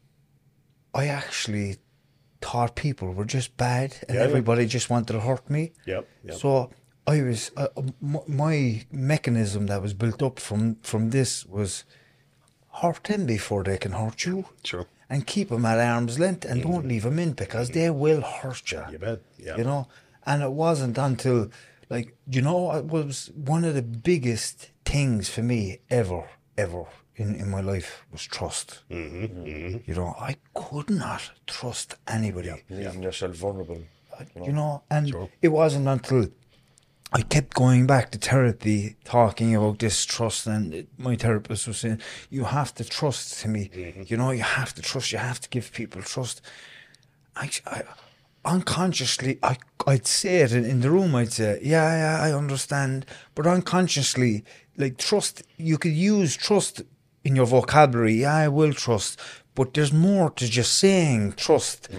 Speaker 5: I actually thought people were just bad and yeah, everybody yeah. just wanted to hurt me.
Speaker 4: Yep. yep.
Speaker 5: So I was, uh, my mechanism that was built up from, from this was hurt them before they can hurt you.
Speaker 4: Sure.
Speaker 5: And keep them at arm's length and mm. don't leave them in because mm. they will hurt you.
Speaker 4: You bet. Yeah.
Speaker 5: You know? And it wasn't until, like, you know, it was one of the biggest things for me ever, ever in, in my life was trust.
Speaker 4: Mm-hmm, mm-hmm.
Speaker 5: You know, I could not trust anybody.
Speaker 3: Yeah, leaving yeah. yourself vulnerable.
Speaker 5: You know, you know and
Speaker 4: sure.
Speaker 5: it wasn't until I kept going back to therapy, talking about this trust, and it, my therapist was saying, you have to trust to me. Mm-hmm. You know, you have to trust, you have to give people trust. I... I unconsciously, I, I'd say it in, in the room, I'd say, yeah, yeah, I understand. But unconsciously, like trust, you could use trust in your vocabulary. Yeah, I will trust. But there's more to just saying trust. Mm.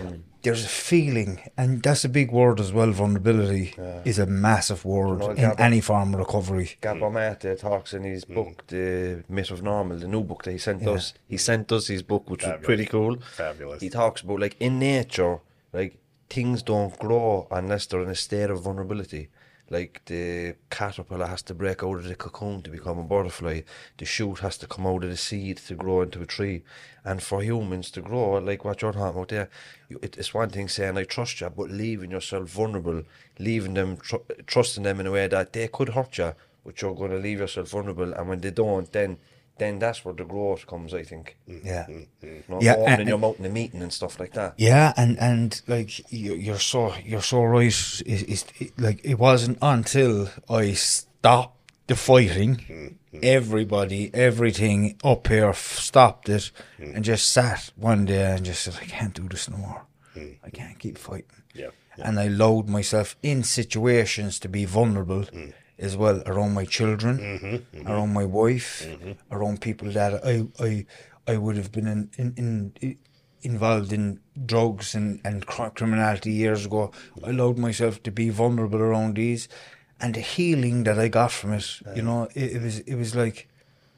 Speaker 5: there's a feeling, and that's a big word as well. Vulnerability yeah. is a massive word you know, in Gabor, any form of recovery.
Speaker 3: Gabor Mate talks in his book, mm. The Myth of Normal, the new book that he sent yeah. us. He sent us his book, which Fabulous. was pretty cool.
Speaker 4: Fabulous.
Speaker 3: He talks about, like, in nature, like, things don't grow unless they're in a state of vulnerability. Like, the caterpillar has to break out of the cocoon to become a butterfly. The shoot has to come out of the seed to grow into a tree. And for humans to grow, like what you're talking about there, it's one thing saying, I trust you, but leaving yourself vulnerable, leaving them, tr- trusting them in a way that they could hurt you, but you're going to leave yourself vulnerable. And when they don't, then then that's where the growth comes, I think.
Speaker 5: Yeah.
Speaker 3: Mm-hmm. You know,
Speaker 5: yeah.
Speaker 3: Opening your mouth in a meeting and stuff like that.
Speaker 5: Yeah, and, and like, you're so you're so right. It's, it's, it, like, it wasn't until I stopped the fighting, mm-hmm. everybody, everything up here stopped it mm-hmm. and just sat one day and just said, I can't do this no more. Mm-hmm. I can't keep fighting.
Speaker 4: Yeah. yeah.
Speaker 5: And I allowed myself in situations to be vulnerable. Mm-hmm. as well, around my children, mm-hmm, mm-hmm. around my wife, mm-hmm. around people that I I, I would have been in, in, in involved in drugs and, and criminality years ago. I allowed myself to be vulnerable around these, and the healing that I got from it, yeah. you know, it, it was it was like,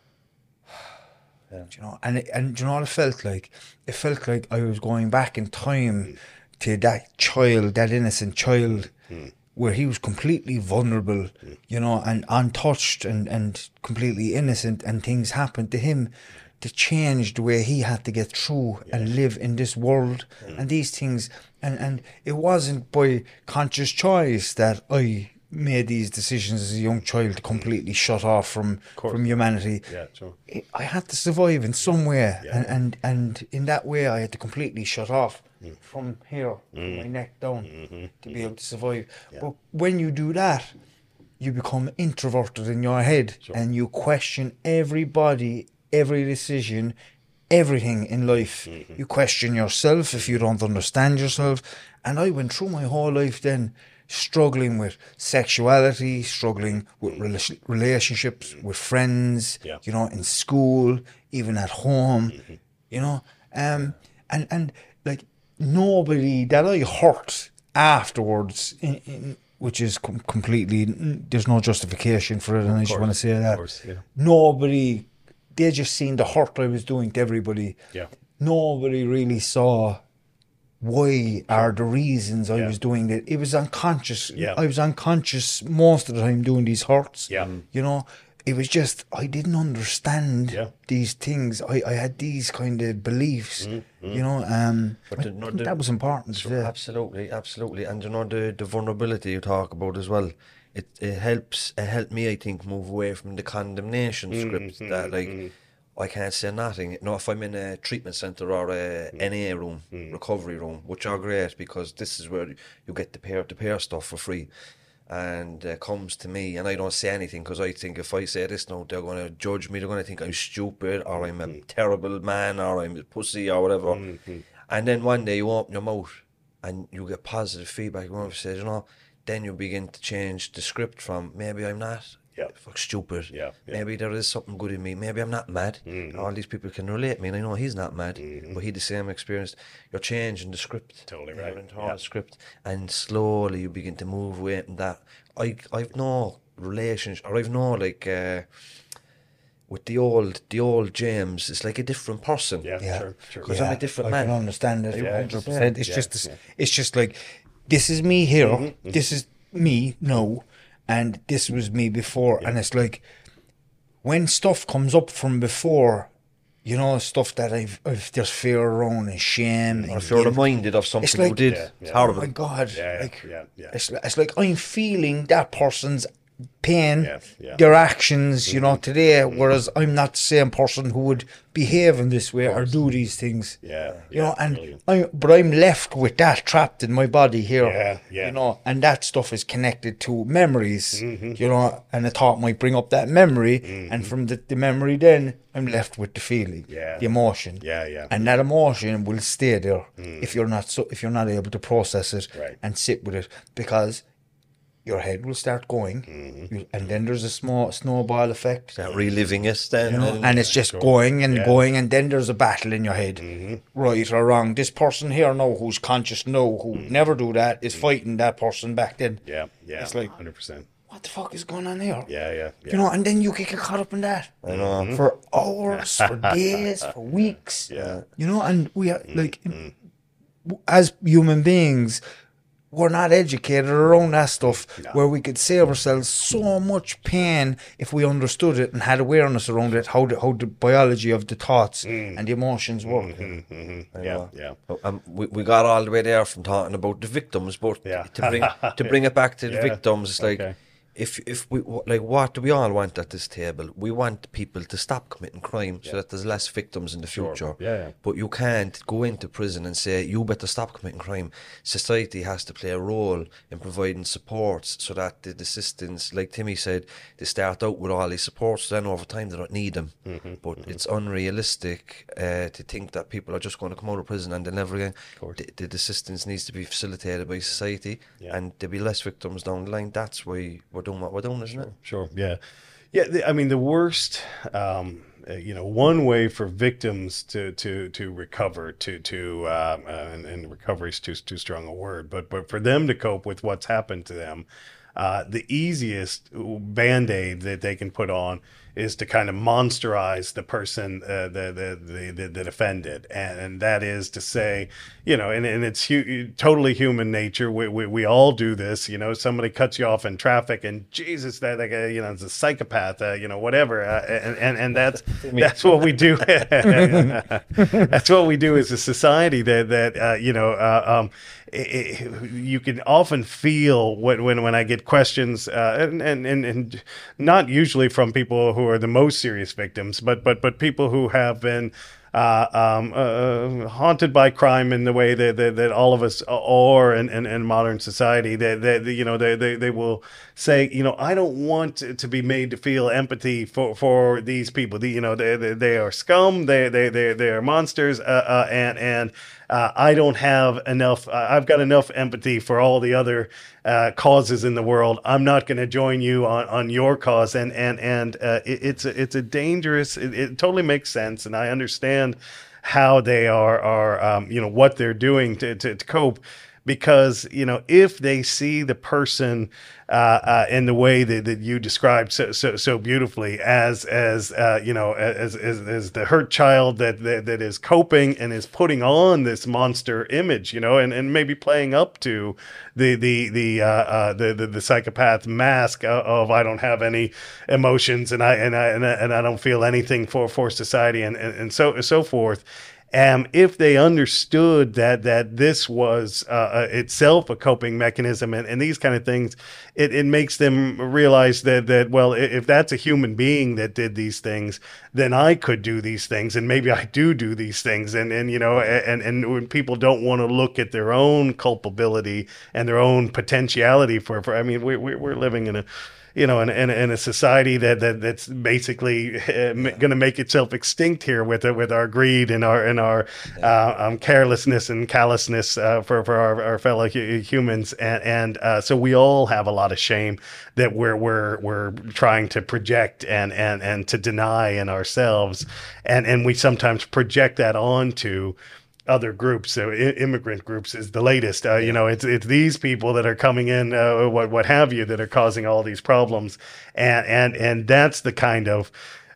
Speaker 5: yeah. you know, and it, and you know what it felt like? It felt like I was going back in time mm. to that child, that innocent child. Mm. where he was completely vulnerable, mm. you know, and untouched and, and completely innocent, and things happened to him to change the way he had to get through yeah. and live in this world mm. and these things. And, and it wasn't by conscious choice that I made these decisions as a young child to completely shut off from, from humanity.
Speaker 4: Yeah, sure.
Speaker 5: I had to survive in some way,
Speaker 4: yeah.
Speaker 5: and, and, and in that way I had to completely shut off. Mm. From here, mm. from my neck down, mm-hmm. to be able to survive. Yeah. But when you do that, you become introverted in your head, sure. and you question everybody, every decision, everything in life. Mm-hmm. You question yourself if you don't understand yourself. And I went through my whole life then struggling with sexuality, struggling with rela- relationships, mm-hmm. with friends,
Speaker 4: yeah.
Speaker 5: you know, in school, even at home, mm-hmm. you know, um, and and like. Nobody that I hurt afterwards, in, in, which is com- completely, there's no justification for it, and of I course, just want to say that.
Speaker 4: Course, yeah.
Speaker 5: Nobody, they just seen the hurt I was doing to everybody.
Speaker 4: Yeah.
Speaker 5: Nobody really saw why are the reasons I yeah. was doing it. It was unconscious.
Speaker 4: Yeah.
Speaker 5: I was unconscious most of the time doing these hurts.
Speaker 4: Yeah.
Speaker 5: You know, it was just, I didn't understand
Speaker 4: yeah.
Speaker 5: these things. I, I had these kind of beliefs, mm-hmm. you know. Um, but the, no, the, that was important.
Speaker 3: So yeah. Absolutely, absolutely. And you know, the, the vulnerability you talk about as well, it, it helps, it helped me, I think, move away from the condemnation mm-hmm. script that, like, mm-hmm. I can't say nothing. You know, if I'm in a treatment centre or a mm-hmm. N A room, mm-hmm. recovery room, which are great because this is where you get the peer-to-peer stuff for free. And uh, comes to me, and I don't say anything because I think if I say this now, they're going to judge me. They're going to think I'm stupid, or I'm a mm-hmm. terrible man, or I'm a pussy, or whatever. Mm-hmm. And then one day you open your mouth and you get positive feedback. One says, you know, then you begin to change the script from maybe I'm not
Speaker 4: yeah.
Speaker 3: fuck stupid.
Speaker 4: Yeah, yeah.
Speaker 3: Maybe there is something good in me. Maybe I'm not mad. Mm-hmm. All these people can relate me, and I know he's not mad, mm-hmm. but he had the same experience. You're changing the script.
Speaker 4: Totally right.
Speaker 3: You're into
Speaker 4: yeah.
Speaker 3: the script, and slowly you begin to move away from that. I I've no relationship, or I've no like uh, with the old the old James. It's like a different person.
Speaker 4: Yeah,
Speaker 5: yeah.
Speaker 4: sure, sure.
Speaker 5: Because
Speaker 3: yeah. I'm a different
Speaker 5: I
Speaker 3: man.
Speaker 5: I can understand it.
Speaker 4: Yeah,
Speaker 5: hundred percent. It's
Speaker 4: yeah,
Speaker 5: just this,
Speaker 4: yeah.
Speaker 5: it's just like this is me here.
Speaker 4: Mm-hmm, mm-hmm.
Speaker 5: This is me now, and this was me before. Yeah. And it's like when stuff comes up from before. You know, stuff that I've, I've there's fear around and shame.
Speaker 3: Or
Speaker 5: and
Speaker 3: if you're
Speaker 5: guilt.
Speaker 3: reminded of something
Speaker 5: It's like-
Speaker 3: you did,
Speaker 4: Yeah,
Speaker 3: it's
Speaker 4: yeah.
Speaker 3: horrible.
Speaker 5: Oh my God!
Speaker 4: Yeah,
Speaker 5: like
Speaker 4: yeah, yeah.
Speaker 5: it's it's like I'm feeling that person's pain,
Speaker 4: Yeah, yeah.
Speaker 5: their actions, you know, today. Whereas I'm not the same person who would behave in this way or do these things.
Speaker 4: Yeah,
Speaker 5: you
Speaker 4: yeah,
Speaker 5: know, and
Speaker 4: brilliant.
Speaker 5: I but I'm left with that trapped in my body here.
Speaker 4: Yeah, yeah.
Speaker 5: You know, and that stuff is connected to memories.
Speaker 4: Mm-hmm.
Speaker 5: You know, and a thought might bring up that memory, mm-hmm. and from the, the memory, then I'm left with the feeling,
Speaker 4: Yeah.
Speaker 5: the emotion.
Speaker 4: Yeah, yeah.
Speaker 5: And that emotion will stay there
Speaker 4: Mm.
Speaker 5: if you're not so if you're not able to process it
Speaker 4: Right.
Speaker 5: and sit with it, because your head will start going,
Speaker 4: Mm-hmm.
Speaker 5: you, and then there's a small snowball effect.
Speaker 3: Start reliving it then.
Speaker 5: You know,
Speaker 3: and,
Speaker 5: and it's just going and
Speaker 4: Yeah.
Speaker 5: going, and then there's a battle in your head,
Speaker 4: Mm-hmm.
Speaker 5: right or wrong. This person here now, who's conscious now, who never do that, is fighting that person back then.
Speaker 4: Yeah, yeah,
Speaker 5: It's like-
Speaker 4: one hundred percent.
Speaker 5: What the fuck is going on here?
Speaker 4: Yeah, yeah, yeah.
Speaker 5: You know, and then you get caught up in that
Speaker 3: I know.
Speaker 5: for hours, for days, for weeks.
Speaker 4: Yeah.
Speaker 5: You know, and we are like, as human beings, we're not educated around that stuff where we could save ourselves so much pain if we understood it and had awareness around it, how the, how the biology of the thoughts and the emotions work.
Speaker 4: Mm-hmm. Yeah, yeah.
Speaker 3: Um, we, we got all the way there from talking about the victims, but
Speaker 4: Yeah.
Speaker 3: to bring to bring it back to the
Speaker 4: Yeah.
Speaker 3: victims, it's like
Speaker 4: Okay.
Speaker 3: if if we like, what do we all want at this table? We want people to stop committing crime so that there's less victims in the future.
Speaker 4: Yeah, yeah.
Speaker 3: But you can't go into prison and say you better stop committing crime. Society has to play a role in providing supports so that the, the assistants, like Timmy said, they start out with all these supports, then over time they don't need them.
Speaker 4: Mm-hmm,
Speaker 3: But it's unrealistic uh, to think that people are just going to come out of prison and they'll never again. The, the, the assistance needs to be facilitated by society,
Speaker 4: Yeah.
Speaker 3: and there'll be less victims down the line. That's why we're doing what we're doing, isn't it?
Speaker 4: Sure. Yeah. Yeah. The, I mean, the worst, um, uh, you know, one way for victims to to to recover, to to um, uh, and, and recovery is too too strong a word, but but for them to cope with what's happened to them, uh, the easiest band-aid that they can put on is to kind of monsterize the person uh, the, the, the, the, that offended. And, and that is to say, you know, and, and it's hu- totally human nature. We, we, we all do this, you know, somebody cuts you off in traffic and Jesus, that, that guy, you know, it's a psychopath, uh, you know, whatever. Uh, and, and, and that's, that's what we do. That's what we do as a society that, that, uh, you know, uh, um, It, it, you can often feel when when, when I get questions, uh, and, and, and, and not usually from people who are the most serious victims, but but but people who have been uh, um, uh, haunted by crime in the way that, that, that all of us are in, in, in modern society. That, that you know they, they they will say, you know, I don't want to be made to feel empathy for, for these people. The, you know, they, they they are scum. They they they they are monsters. Uh, uh, and and. Uh, I don't have enough. Uh, I've got enough empathy for all the other uh, causes in the world. I'm not going to join you on, on your cause, and and and uh, it, it's a, it's a dangerous. It, it totally makes sense, and I understand how they are are um, you know what they're doing to, to, to cope. Because, you know, if they see the person uh, uh, in the way that, that you described so so, so beautifully as, as uh, you know, as, as as the hurt child that, that that is coping and is putting on this monster image, you know, and, and maybe playing up to the the the uh, uh, the, the the psychopath mask of I don't have any emotions and I and I and I, and I don't feel anything for, for society and, and, and so so forth. Um, if they understood that that this was uh, itself a coping mechanism and, and these kind of things, it, it makes them realize that, that, well, if that's a human being that did these things, then I could do these things, and maybe I do do these things. And, and you know, and, and when people don't want to look at their own culpability and their own potentiality for, for I mean, we, we, we're living in a you know, in, in, in a society that, that that's basically uh, going to make itself extinct here with uh, with our greed and our and our uh, um, carelessness and callousness uh, for for our, our fellow hu- humans, and and uh, so we all have a lot of shame that we're we're we're trying to project and and and to deny in ourselves, and and we sometimes project that onto other groups. So I- immigrant groups is the latest. Uh, you know, it's it's these people that are coming in, uh, what what have you, that are causing all these problems, and and and that's the kind of.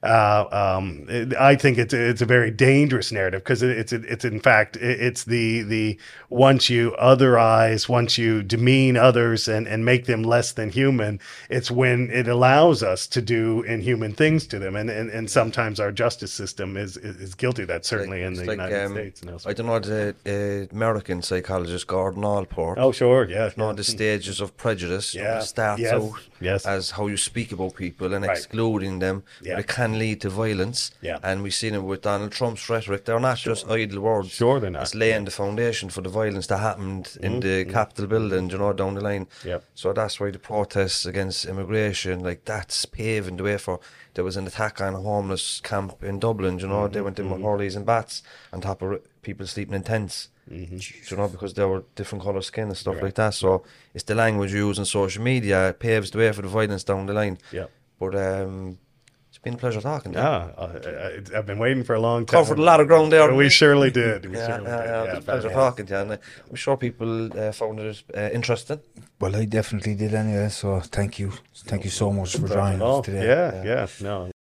Speaker 4: Uh, um, it, I think it's a, it's a very dangerous narrative because it, it's it's in fact it, it's the the once you otherize, once you demean others and, and make them less than human, it's when it allows us to do inhuman things to them, and and, and sometimes our justice system is is, is guilty of that, certainly
Speaker 3: like,
Speaker 4: in the
Speaker 3: like,
Speaker 4: United
Speaker 3: um,
Speaker 4: States. And elsewhere.
Speaker 3: I don't know the uh, American psychologist Gordon Allport.
Speaker 4: Oh, sure, yeah.
Speaker 3: You know the stages of prejudice.
Speaker 4: Yeah.
Speaker 3: It starts
Speaker 4: Yes.
Speaker 3: out
Speaker 4: Yes.
Speaker 3: as how you speak about people and
Speaker 4: Right.
Speaker 3: excluding them.
Speaker 4: Yeah.
Speaker 3: But it can lead to violence.
Speaker 4: Yeah.
Speaker 3: And we've seen it with Donald Trump's rhetoric. They're not just idle words.
Speaker 4: Sure they're not.
Speaker 3: It's laying the foundation for the violence that happened in the Capitol building, you know, down the line.
Speaker 4: Yep.
Speaker 3: So that's why the protests against immigration, like that's paving the way for. There was an attack on a homeless camp in Dublin, you know, they went in with hurleys and bats on top of people sleeping in tents. Mm-hmm. You know, because they were different colour skin and stuff right. like that. So it's the language used on social media it paves the way for the violence down the line.
Speaker 4: Yeah.
Speaker 3: But um, it's been a pleasure talking to you.
Speaker 4: Yeah, I, I've been waiting for a long time.
Speaker 3: Covered a lot of ground there.
Speaker 4: We surely did. We
Speaker 3: yeah,
Speaker 4: surely
Speaker 3: yeah,
Speaker 4: did.
Speaker 3: yeah,
Speaker 4: Yeah,
Speaker 3: it's a pleasure talking to you. And I'm sure people uh, found it uh, interesting.
Speaker 5: Well, I definitely did anyway. So thank you, thank you so much for joining us today.
Speaker 4: Yeah, yeah, yeah, no.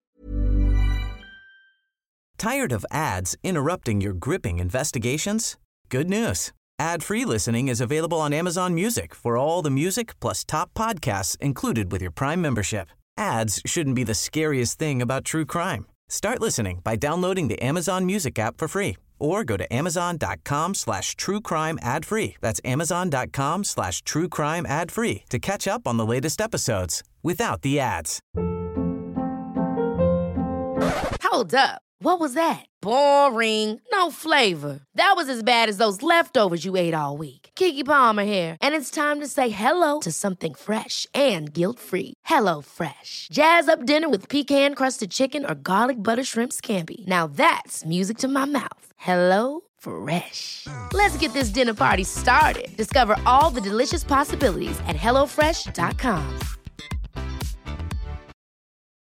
Speaker 8: Tired of ads interrupting your gripping investigations? Good news. Ad-free listening is available on Amazon Music for all the music plus top podcasts included with your Prime membership. Ads shouldn't be the scariest thing about true crime. Start listening by downloading the Amazon Music app for free or go to amazon.com slash true crime ad free. That's amazon.com slash true crime ad free to catch up on the latest episodes without the ads.
Speaker 7: Hold up. What was that? Boring. No flavor. That was as bad as those leftovers you ate all week. Keke Palmer here, and it's time to say hello to something fresh and guilt-free. Hello Fresh. Jazz up dinner with pecan-crusted chicken or garlic butter shrimp scampi. Now that's music to my mouth. Hello Fresh. Let's get this dinner party started. Discover all the delicious possibilities at hello fresh dot com.